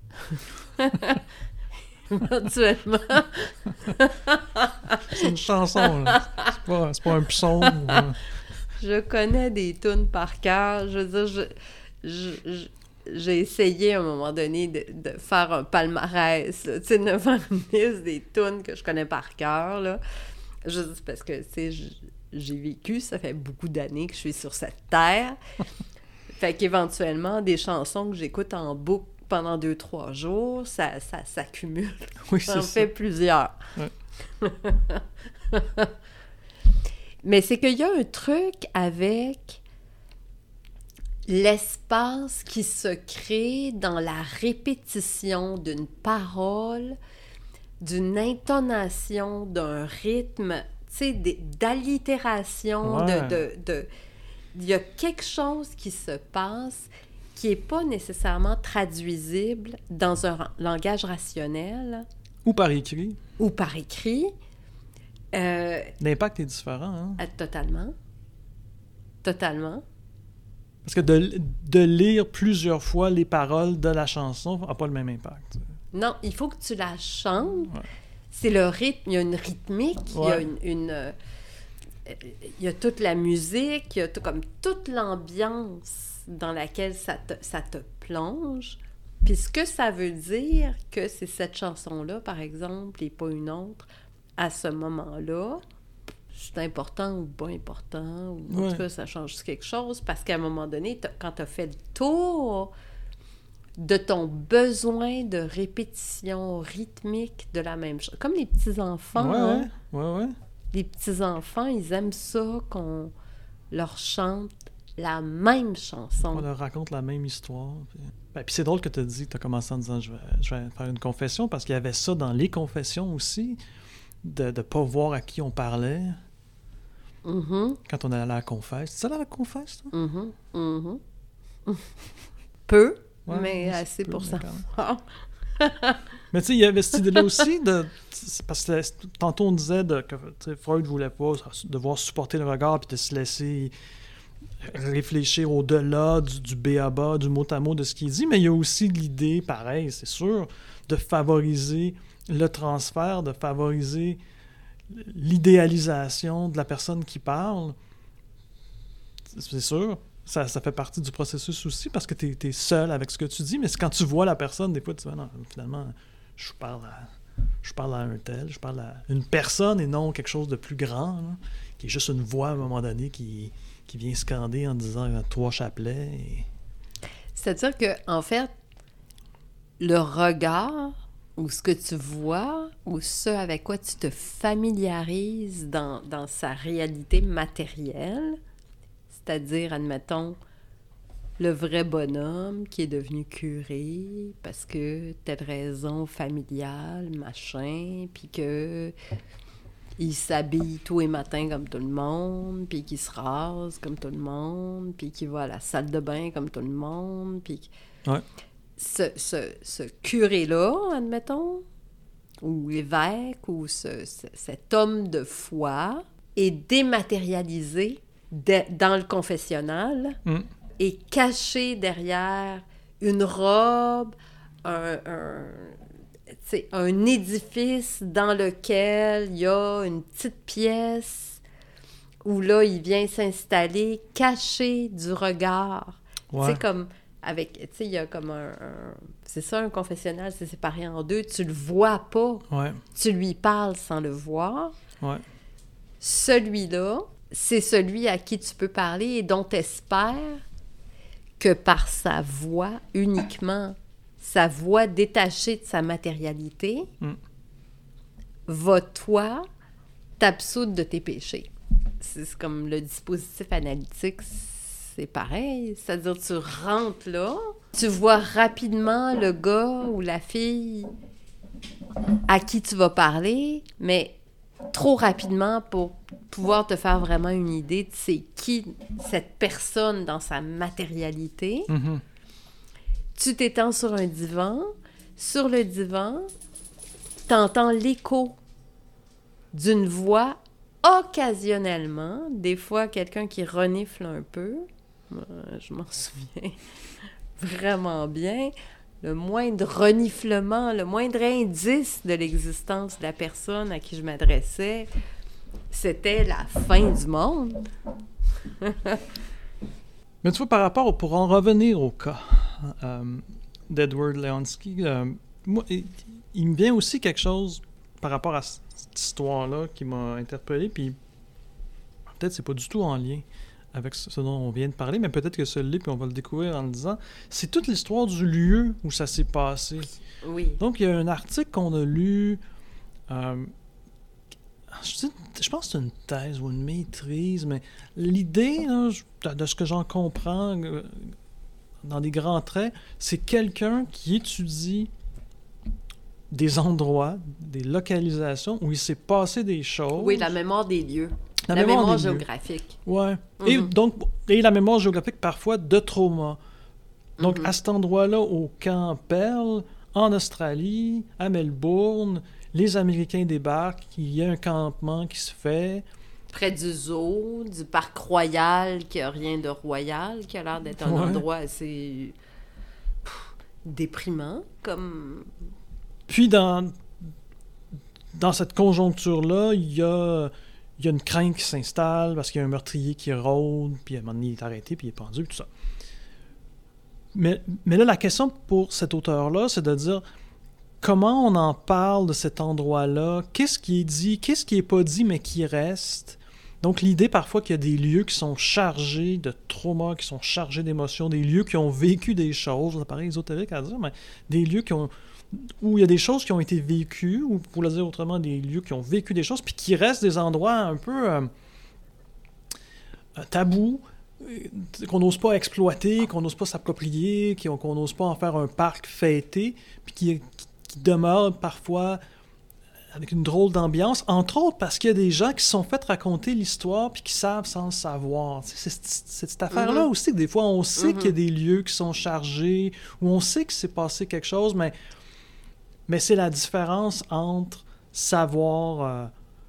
S1: Éventuellement.
S2: C'est une chanson, là. C'est pas, c'est pas un psaume. Ou...
S1: Je connais des tunes par cœur. Je veux dire, je, je, je, j'ai essayé à un moment donné de, de faire un palmarès, tu sais, de faire une liste des tunes que je connais par cœur, là. Je dis parce que, tu sais, j'ai vécu, ça fait beaucoup d'années que je suis sur cette terre. Fait qu'éventuellement, des chansons que j'écoute en boucle pendant deux, trois jours, ça, ça s'accumule.
S2: Oui,
S1: ça en
S2: c'est
S1: fait
S2: ça.
S1: plusieurs.
S2: Ouais.
S1: Mais c'est qu'il y a un truc avec l'espace qui se crée dans la répétition d'une parole, d'une intonation, d'un rythme, tu sais, d'allitération,
S2: Ouais.
S1: de, de, de... Il y a quelque chose qui se passe qui n'est pas nécessairement traduisible dans un langage rationnel
S2: Ou par écrit.
S1: ou par écrit. Euh,
S2: L'impact est différent, hein?
S1: euh, totalement. Totalement.
S2: Parce que de, de lire plusieurs fois les paroles de la chanson n'a pas le même impact.
S1: Non, il faut que tu la chantes.
S2: Ouais.
S1: C'est le rythme, il y a une rythmique, il y a
S2: Ouais.
S1: une... une euh, il y a toute la musique, il y a tout, comme toute l'ambiance dans laquelle ça te, ça te plonge. Puis ce que ça veut dire que c'est cette chanson-là, par exemple, et pas une autre, à ce moment-là, c'est important ou pas important, ou en
S2: Ouais.
S1: tout cas, ça change quelque chose, parce qu'à un moment donné, t'as- quand tu as fait le tour de ton besoin de répétition rythmique de la même chose, comme les petits-enfants,
S2: Ouais,
S1: hein?
S2: ouais, ouais, ouais.
S1: Les petits-enfants, ils aiment ça qu'on leur chante la même chanson.
S2: On leur raconte la même histoire. Puis, ben, puis c'est drôle que tu as dit, tu as commencé en disant je vais, je vais faire une confession, parce qu'il y avait ça dans les confessions aussi, de ne pas voir à qui on parlait
S1: Mhm,
S2: quand on allait à la confesse. Tu allais à la confesse, toi?
S1: mhm, mhm. Peu,
S2: Ouais,
S1: mais
S2: moi, c'est
S1: assez
S2: peu,
S1: pour
S2: mais
S1: ça.
S2: quand même. Mais tu sais, il y avait cette idée-là aussi de... Parce que tantôt on disait de, que tu sais, Freud voulait pas devoir supporter le regard puis de se laisser réfléchir au-delà du, du B A B A, du mot à mot de ce qu'il dit, mais il y a aussi l'idée, pareil, c'est sûr, de favoriser le transfert, de favoriser l'idéalisation de la personne qui parle. C'est sûr, ça, ça fait partie du processus aussi, parce que tu es seul avec ce que tu dis, mais c'est quand tu vois la personne, des fois, tu dis, non, finalement, je parle à, je parle à un tel, je parle à une personne et non quelque chose de plus grand, là, qui est juste une voix à un moment donné qui, qui vient scander en disant « trois chapelets et... ».
S1: C'est-à-dire que, en fait, le regard, ou ce que tu vois, ou ce avec quoi tu te familiarises dans, dans sa réalité matérielle, c'est-à-dire, admettons, le vrai bonhomme qui est devenu curé parce que telle raison familiale, machin, puis que il s'habille tous les matins comme tout le monde, puis qu'il se rase comme tout le monde, puis qu'il va à la salle de bain comme tout le monde, puis...
S2: Ouais.
S1: Ce, ce, ce curé-là, admettons, ou l'évêque, ou ce, ce, cet homme de foi, est dématérialisé de, dans le confessionnal,
S2: Mm.
S1: et caché derrière une robe, un, un, tu sais, un édifice dans lequel il y a une petite pièce où là, il vient s'installer caché du regard.
S2: Ouais.
S1: Tu sais, comme... avec, tu sais, il y a comme un, un... C'est ça, un confessionnal, c'est séparé en deux. Tu le vois pas.
S2: Ouais.
S1: Tu lui parles sans le voir.
S2: Ouais.
S1: Celui-là, c'est celui à qui tu peux parler et dont tu espères que par sa voix uniquement, sa voix détachée de sa matérialité,
S2: Mm.
S1: va, toi, t'absoudre de tes péchés. C'est c'est comme le dispositif analytique, c'est pareil. C'est-à-dire, tu rentres là, tu vois rapidement le gars ou la fille à qui tu vas parler, mais trop rapidement pour pouvoir te faire vraiment une idée de c'est qui cette personne dans sa matérialité.
S2: Mm-hmm.
S1: Tu t'étends sur un divan. Sur le divan, tu entends l'écho d'une voix occasionnellement. Des fois, quelqu'un qui renifle un peu. Euh, je m'en souviens vraiment bien. Le moindre reniflement, le moindre indice de l'existence de la personne à qui je m'adressais, c'était la fin du monde.
S2: Mais tu vois, par rapport, pour en revenir au cas euh, d'Edward Leonski, euh, moi, il, il me vient aussi quelque chose par rapport à cette histoire-là qui m'a interpellé, puis peut-être c'est pas du tout en lien avec ce dont on vient de parler, mais peut-être que ce livre, puis on va le découvrir en le disant, c'est toute l'histoire du lieu où ça s'est passé.
S1: Oui.
S2: Donc, il y a un article qu'on a lu, euh, je, dis, je pense que c'est une thèse ou une maîtrise, mais l'idée, là, de, de ce que j'en comprends, euh, dans des grands traits, c'est quelqu'un qui étudie des endroits, des localisations où il s'est passé des choses.
S1: Oui, la mémoire des lieux.
S2: La,
S1: la
S2: mémoire,
S1: mémoire
S2: des
S1: géographique.
S2: Lieux. Ouais.
S1: Mm-hmm.
S2: Et donc, et la mémoire géographique parfois de trauma. Donc, mm-hmm. à cet endroit-là, au Camp Pearl, en Australie, à Melbourne, les Américains débarquent, il y a un campement qui se fait.
S1: Près du zoo, du parc royal, qui n'a rien de royal, qui a l'air d'être un ouais. endroit assez pff, déprimant, comme...
S2: Puis, dans, dans cette conjoncture-là, il y a, il y a une crainte qui s'installe parce qu'il y a un meurtrier qui rôde, puis à un moment donné, il est arrêté, puis il est pendu, tout ça. Mais, mais là, la question pour cet auteur-là, c'est de dire comment on en parle de cet endroit-là, qu'est-ce qui est dit, qu'est-ce qui n'est pas dit, mais qui reste. Donc, l'idée parfois qu'il y a des lieux qui sont chargés de traumas, qui sont chargés d'émotions, des lieux qui ont vécu des choses, ça paraît ésotérique à dire, mais des lieux qui ont... où il y a des choses qui ont été vécues, ou pour le dire autrement, des lieux qui ont vécu des choses, puis qui restent des endroits un peu euh, tabous, qu'on n'ose pas exploiter, qu'on n'ose pas s'approprier, qu'on n'ose pas en faire un parc fêté, puis qui, qui demeure parfois avec une drôle d'ambiance, entre autres parce qu'il y a des gens qui se sont fait raconter l'histoire puis qui savent sans le savoir. C'est, c'est, c'est cette affaire-là mm-hmm. aussi que des fois, on sait mm-hmm. qu'il y a des lieux qui sont chargés, où on sait qu'il s'est passé quelque chose, mais, mais c'est la différence entre savoir... Euh,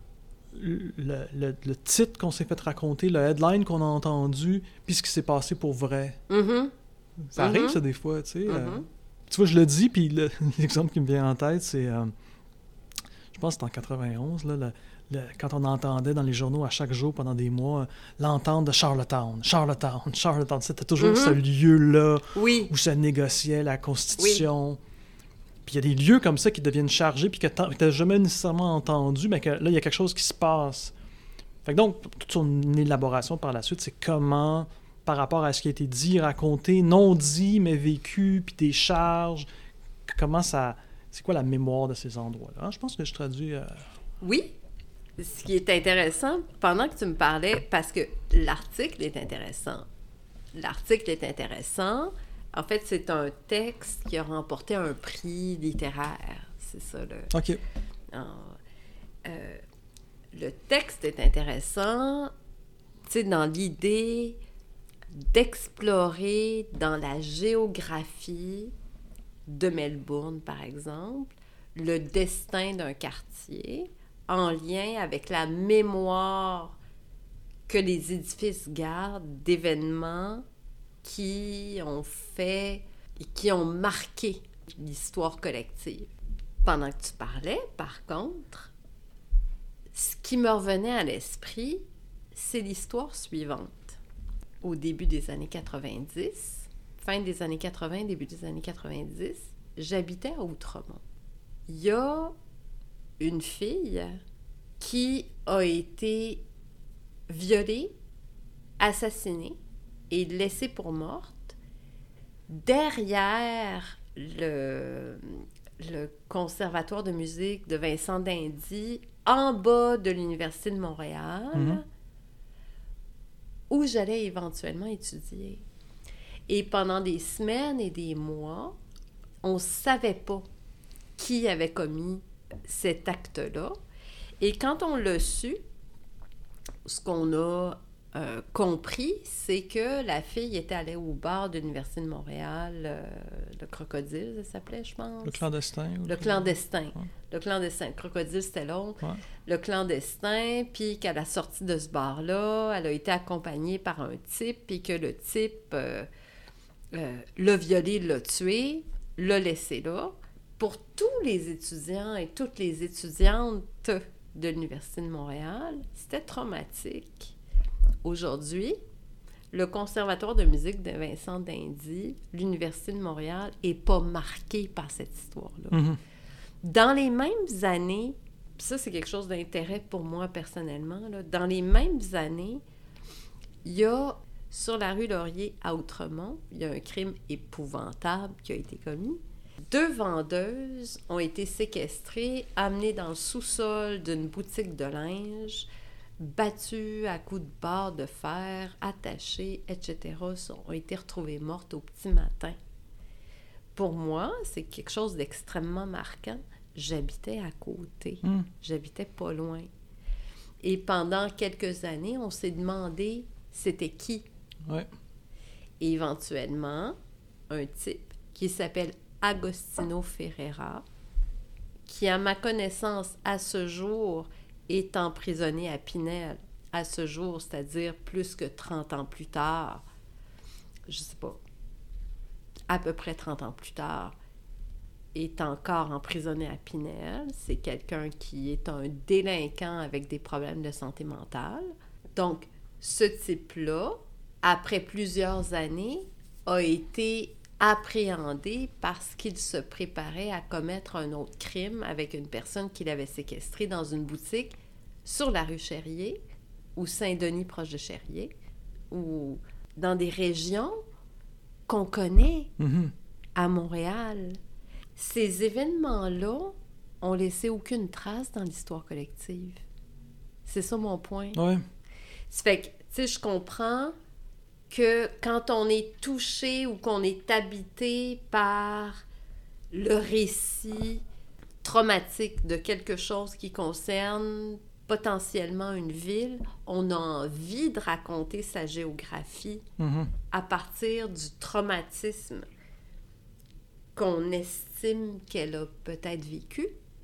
S2: Le, le, le titre qu'on s'est fait raconter, le headline qu'on a entendu, puis ce qui s'est passé pour vrai.
S1: Mm-hmm.
S2: Ça arrive, mm-hmm. ça, des fois, tu sais. Mm-hmm. Euh, tu vois, je le dis, puis le, l'exemple qui me vient en tête, c'est... Euh, je pense que c'était en quatre-vingt-onze, là, le, le, quand on entendait dans les journaux à chaque jour, pendant des mois, euh, l'entente de Charlottetown, Charlottetown, Charlottetown. C'était toujours mm-hmm. ce lieu-là
S1: oui.
S2: où se négociait la Constitution. Oui. Puis il y a des lieux comme ça qui deviennent chargés, puis que tu n'as jamais nécessairement entendu, mais que là, il y a quelque chose qui se passe. Fait que donc, toute son élaboration par la suite, c'est comment, par rapport à ce qui a été dit, raconté, non dit, mais vécu, puis des charges, comment ça... C'est quoi la mémoire de ces endroits-là? Hein? Je pense que je traduis... Euh...
S1: Oui. Ce qui est intéressant, pendant que tu me parlais, parce que l'article est intéressant. L'article est intéressant... En fait, c'est un texte qui a remporté un prix littéraire. C'est ça, le...
S2: OK.
S1: Alors, euh, le texte est intéressant, tu sais, dans l'idée d'explorer dans la géographie de Melbourne, par exemple, le destin d'un quartier en lien avec la mémoire que les édifices gardent d'événements qui ont fait et qui ont marqué l'histoire collective. Pendant que tu parlais, par contre, ce qui me revenait à l'esprit, c'est l'histoire suivante. Au début des années quatre-vingt-dix, fin des années quatre-vingts, début des années quatre-vingt-dix, j'habitais à Outremont. Il y a une fille qui a été violée, assassinée et laissée pour morte derrière le, le conservatoire de musique de Vincent d'Indy, en bas de l'Université de Montréal, mm-hmm. où j'allais éventuellement étudier. Et pendant des semaines et des mois, on ne savait pas qui avait commis cet acte-là. Et quand on l'a su, ce qu'on a euh, compris, c'est que la fille était allée au bar de l'Université de Montréal, euh, le Crocodile, ça s'appelait, je pense.
S2: Le clandestin.
S1: Le clandestin. Ouais. Le clandestin. Le Crocodile, c'était l'autre. Ouais. Le clandestin, puis qu'à la sortie de ce bar-là, elle a été accompagnée par un type, puis que le type euh, euh, l'a violée, l'a tuée, l'a laissée là. Pour tous les étudiants et toutes les étudiantes de l'Université de Montréal, c'était traumatique. Aujourd'hui, le Conservatoire de musique de Vincent d'Indy, l'Université de Montréal, n'est pas marqué par cette histoire-là. Mm-hmm. Dans les mêmes années, puis ça, c'est quelque chose d'intérêt pour moi personnellement, là, dans les mêmes années, il y a, sur la rue Laurier à Outremont, il y a un crime épouvantable qui a été commis. Deux vendeuses ont été séquestrées, amenées dans le sous-sol d'une boutique de linge, battues à coups de barre de fer, attachées, et cetera, ont été retrouvées mortes au petit matin. Pour moi, c'est quelque chose d'extrêmement marquant. J'habitais à côté. Mm. J'habitais pas loin. Et pendant quelques années, on s'est demandé c'était qui.
S2: Ouais.
S1: Et éventuellement, un type qui s'appelle Agostino Ferreira, qui, à ma connaissance, à ce jour, est emprisonné à Pinel. À ce jour, c'est-à-dire plus que trente ans plus tard, je sais pas, à peu près trente ans plus tard, est encore emprisonné à Pinel. C'est quelqu'un qui est un délinquant avec des problèmes de santé mentale. Donc, ce type-là, après plusieurs années, a été appréhendé parce qu'il se préparait à commettre un autre crime avec une personne qu'il avait séquestrée dans une boutique sur la rue Chérier, ou Saint-Denis proche de Chérier, ou dans des régions qu'on connaît mm-hmm. à Montréal. Ces événements-là ont laissé aucune trace dans l'histoire collective. C'est ça mon point.
S2: Ouais.
S1: Ça fait que, tu sais, je comprends que quand on est touché ou qu'on est habité par le récit traumatique de quelque chose qui concerne potentiellement une ville, on a envie de raconter sa géographie mm-hmm. à partir du traumatisme qu'on estime qu'elle a peut-être vécu.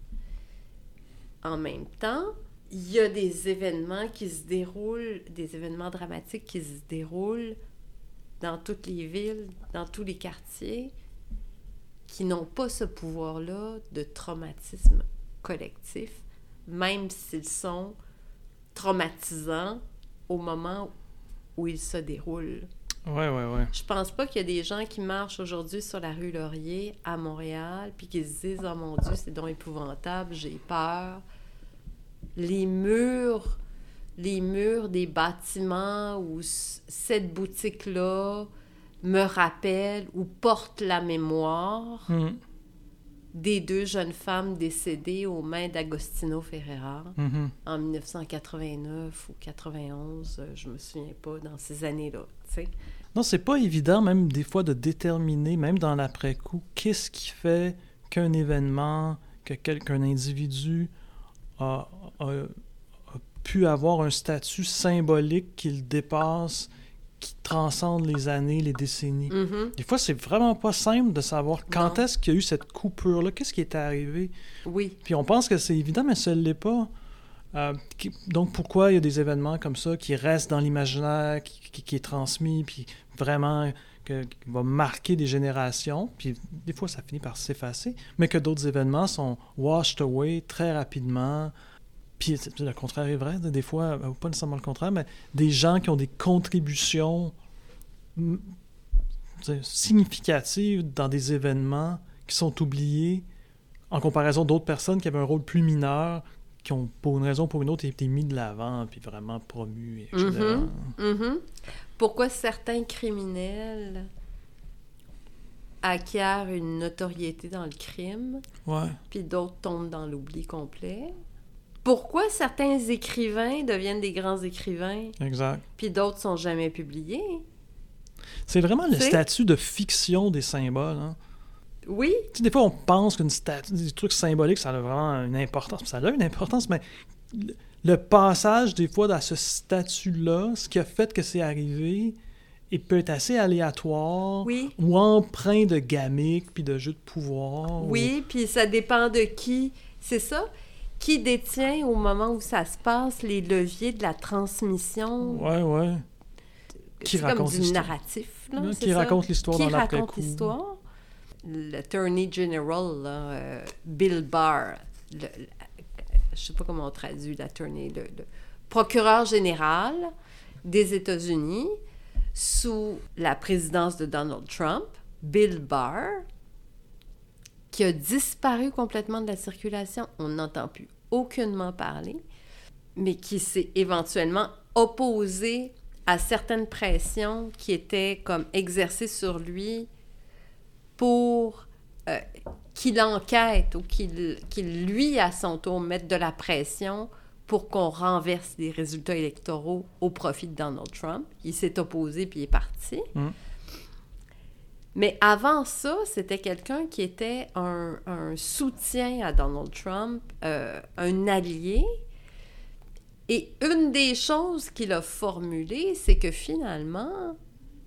S1: En même temps, il y a des événements qui se déroulent, des événements dramatiques qui se déroulent dans toutes les villes, dans tous les quartiers, qui n'ont pas ce pouvoir-là de traumatisme collectif, même s'ils sont traumatisants au moment où ils se déroulent.
S2: Ouais, ouais, ouais.
S1: Je pense pas qu'il y a des gens qui marchent aujourd'hui sur la rue Laurier à Montréal puis qui se disent « Oh mon Dieu, c'est donc épouvantable, j'ai peur ». Les murs, les murs des bâtiments où cette boutique-là me rappelle ou porte la mémoire mm. des deux jeunes femmes décédées aux mains d'Agostino Ferreira mm-hmm. en dix-neuf cent quatre-vingt-neuf ou quatre-vingt-onze, je me souviens pas, dans ces années-là, tu sais.
S2: Non, c'est pas évident même des fois de déterminer, même dans l'après-coup, qu'est-ce qui fait qu'un événement, que quelqu'un individu a, a, a pu avoir un statut symbolique qui le dépasse, qui transcende les années, les décennies. Mm-hmm. Des fois, c'est vraiment pas simple de savoir quand non. est-ce qu'il y a eu cette coupure-là, qu'est-ce qui est arrivé.
S1: Oui.
S2: Puis on pense que c'est évident, mais ça ne l'est pas. Euh, qui, donc, pourquoi il y a des événements comme ça qui restent dans l'imaginaire, qui, qui, qui est transmis, puis vraiment que, qui va marquer des générations, puis des fois, ça finit par s'effacer, mais que d'autres événements sont washed away très rapidement. Puis le contraire est vrai, des fois, pas nécessairement le contraire, mais des gens qui ont des contributions significatives dans des événements qui sont oubliés en comparaison d'autres personnes qui avaient un rôle plus mineur, qui ont, pour une raison ou pour une autre, été mis de l'avant, puis vraiment promus, et cetera.
S1: Mm-hmm. Mm-hmm. Pourquoi certains criminels acquièrent une notoriété dans le crime,
S2: ouais.
S1: puis d'autres tombent dans l'oubli complet? Pourquoi certains écrivains deviennent des grands écrivains,
S2: exact.
S1: Puis d'autres sont jamais publiés?
S2: C'est vraiment le
S1: T'sais?
S2: statut de fiction des symboles. Hein?
S1: Oui.
S2: Tu sais, des fois, on pense qu'une statue, des trucs symboliques, ça a vraiment une importance. Ça a une importance, mais le, le passage, des fois, dans ce statut-là, ce qui a fait que c'est arrivé, il peut être assez aléatoire,
S1: Oui.
S2: ou empreint de gamiques, puis de jeux de pouvoir.
S1: Oui,
S2: ou...
S1: puis ça dépend de qui. C'est ça? Qui détient, au moment où ça se passe, les leviers de la transmission?
S2: Ouais, ouais. Qui
S1: c'est comme
S2: raconte
S1: du
S2: l'histoire.
S1: narratif, là,
S2: Là,
S1: c'est
S2: qui
S1: ça?
S2: raconte l'histoire
S1: Qui
S2: dans
S1: raconte
S2: l'après-coup.
S1: l'histoire? L'Attorney General, là, euh, Bill Barr, le, le- je sais pas comment on traduit l'attorney, le, le procureur général des États-Unis sous la présidence de Donald Trump, Bill Barr, qui a disparu complètement de la circulation. On n'entend plus aucunement parler, mais qui s'est éventuellement opposé à certaines pressions qui étaient comme exercées sur lui pour euh, qu'il enquête ou qu'il, qu'il, lui, à son tour, mette de la pression pour qu'on renverse les résultats électoraux au profit de Donald Trump. Il s'est opposé puis il est parti.
S2: Mm.
S1: Mais avant ça, c'était quelqu'un qui était un, un soutien à Donald Trump, euh, un allié. Et une des choses qu'il a formulées, c'est que finalement,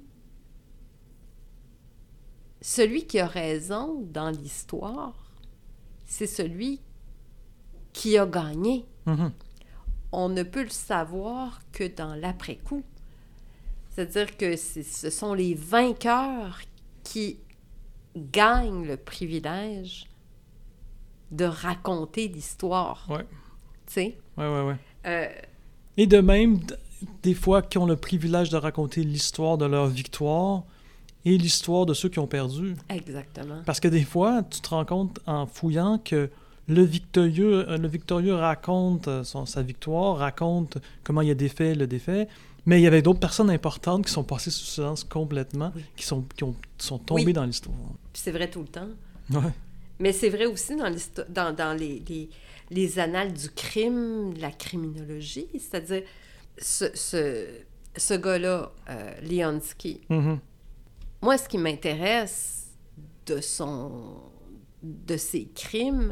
S1: celui qui a raison dans l'histoire, c'est celui qui a gagné.
S2: Mm-hmm.
S1: On ne peut le savoir que dans l'après-coup. C'est-à-dire que c'est, ce sont les vainqueurs qui gagnent le privilège de raconter l'histoire.
S2: Ouais.
S1: Tu sais?
S2: Ouais, ouais, ouais.
S1: Euh,
S2: Et de même, d- des fois, qui ont le privilège de raconter l'histoire de leur victoire et l'histoire de ceux qui ont perdu.
S1: exactement.
S2: Parce que des fois, tu te rends compte en fouillant que le victorieux, euh, le victorieux raconte euh, son, sa victoire, raconte comment il a défait le défait, mais il y avait d'autres personnes importantes qui sont passées sous silence complètement,
S1: Oui.
S2: qui sont, qui ont, sont tombées
S1: Oui.
S2: dans l'histoire.
S1: Puis c'est vrai tout le temps.
S2: Ouais.
S1: Mais c'est vrai aussi dans, l'histo- dans, dans les, les, les annales du crime, de la criminologie. C'est-à-dire, ce, ce, ce gars-là, euh, Leonski,
S2: Mm-hmm.
S1: moi, ce qui m'intéresse de son, de ses crimes,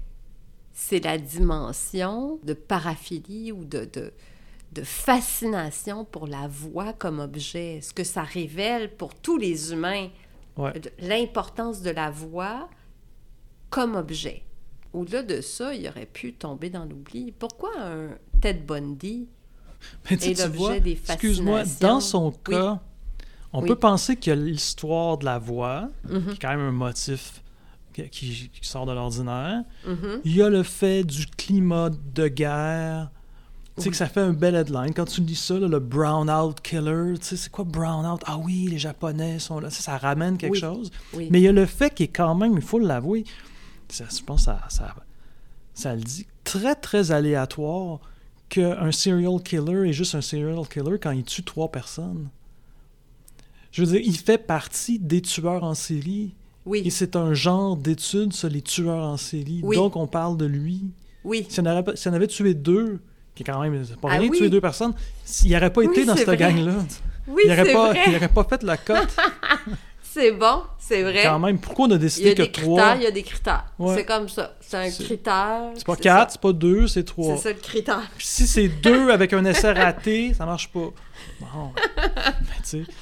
S1: c'est la dimension de paraphilie ou de, de, de fascination pour la voix comme objet. Ce que ça révèle pour tous les humains,
S2: Ouais.
S1: de- l'importance de la voix comme objet. Au-delà de ça, il aurait pu tomber dans l'oubli. Pourquoi un Ted Bundy
S2: Mais tu sais,
S1: est
S2: tu
S1: l'objet
S2: vois,
S1: des
S2: excuse-moi,
S1: fascinations?
S2: dans son
S1: Oui.
S2: cas, on
S1: Oui.
S2: peut penser qu'il y a l'histoire de la voix,
S1: Mhm,
S2: qui est quand même un motif qui, qui- qui sort de l'ordinaire.
S1: mhm.
S2: Il y a le fait du climat de guerre. Tu sais
S1: Oui.
S2: que ça fait un bel headline. Quand tu lis ça, là, le Brownout Killer, tu sais, c'est quoi Brownout? Ah oui, les Japonais sont là. Ça, ça ramène quelque
S1: Oui.
S2: chose.
S1: Oui.
S2: Mais il y a le fait qui est quand même, il faut l'avouer, ça, je pense que ça, ça, ça le dit, très, très aléatoire qu'un serial killer est juste un serial killer quand il tue trois personnes. Je veux dire, il fait partie des tueurs en série.
S1: Oui.
S2: Et c'est un genre d'étude sur les tueurs en série.
S1: Oui.
S2: Donc, on parle de lui.
S1: Oui.
S2: Si on avait, pas- si on avait tué deux, qui est quand même c'est pas
S1: Ah
S2: rien de
S1: oui.
S2: tuer deux personnes, il n'aurait pas
S1: Oui,
S2: été dans
S1: c'est
S2: cette
S1: vrai.
S2: gang-là.
S1: Oui,
S2: il n'aurait
S1: c'est
S2: pas,
S1: vrai.
S2: il aurait pas fait la cote.
S1: C'est bon, c'est vrai.
S2: Quand même, pourquoi on a
S1: Il y
S2: décidé
S1: a
S2: que
S1: des
S2: trois...
S1: critères, il y a des critères.
S2: Ouais.
S1: C'est comme ça. C'est un
S2: C'est-
S1: critère.
S2: C'est pas
S1: c'est
S2: quatre,
S1: ça.
S2: c'est pas deux, c'est trois.
S1: C'est ça le critère.
S2: Puis si c'est deux avec un essai raté, ça marche pas. Bon, ben, tu sais,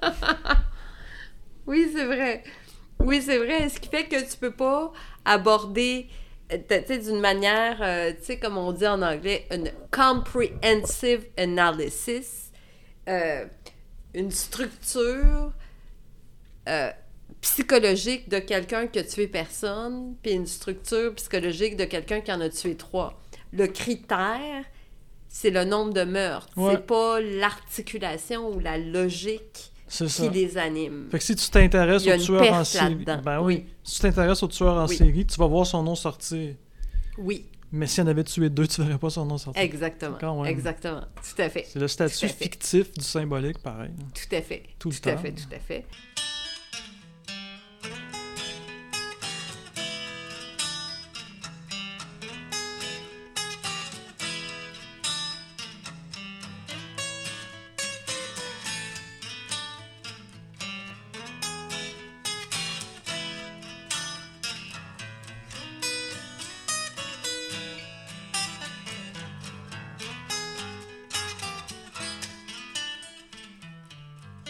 S1: Oui, c'est vrai. Oui, c'est vrai. Ce qui fait que tu peux pas aborder, euh, tu sais, d'une manière, euh, tu sais, comme on dit en anglais, une comprehensive analysis, euh, une structure euh, psychologique de quelqu'un qui a tué personne, puis une structure psychologique de quelqu'un qui en a tué trois. Le critère, c'est le nombre de meurtres.
S2: Ouais.
S1: C'est pas l'articulation ou la logique
S2: c'est
S1: qui
S2: ça.
S1: les anime.
S2: Fait que si tu t'intéresses
S1: Il y a
S2: au
S1: une
S2: tueur en
S1: perte
S2: série...
S1: là-dedans.
S2: Ben oui. Si tu t'intéresses au tueur en
S1: Oui.
S2: série, tu vas voir son nom sortir.
S1: Oui,
S2: Mais si on avait tué deux, tu verrais pas son nom sortir.
S1: exactement.
S2: Quand même.
S1: Exactement. Tout à fait.
S2: C'est le statut
S1: Tout à fait.
S2: fictif du symbolique, pareil.
S1: Tout à fait.
S2: Tout le
S1: à
S2: temps.
S1: fait, tout à fait.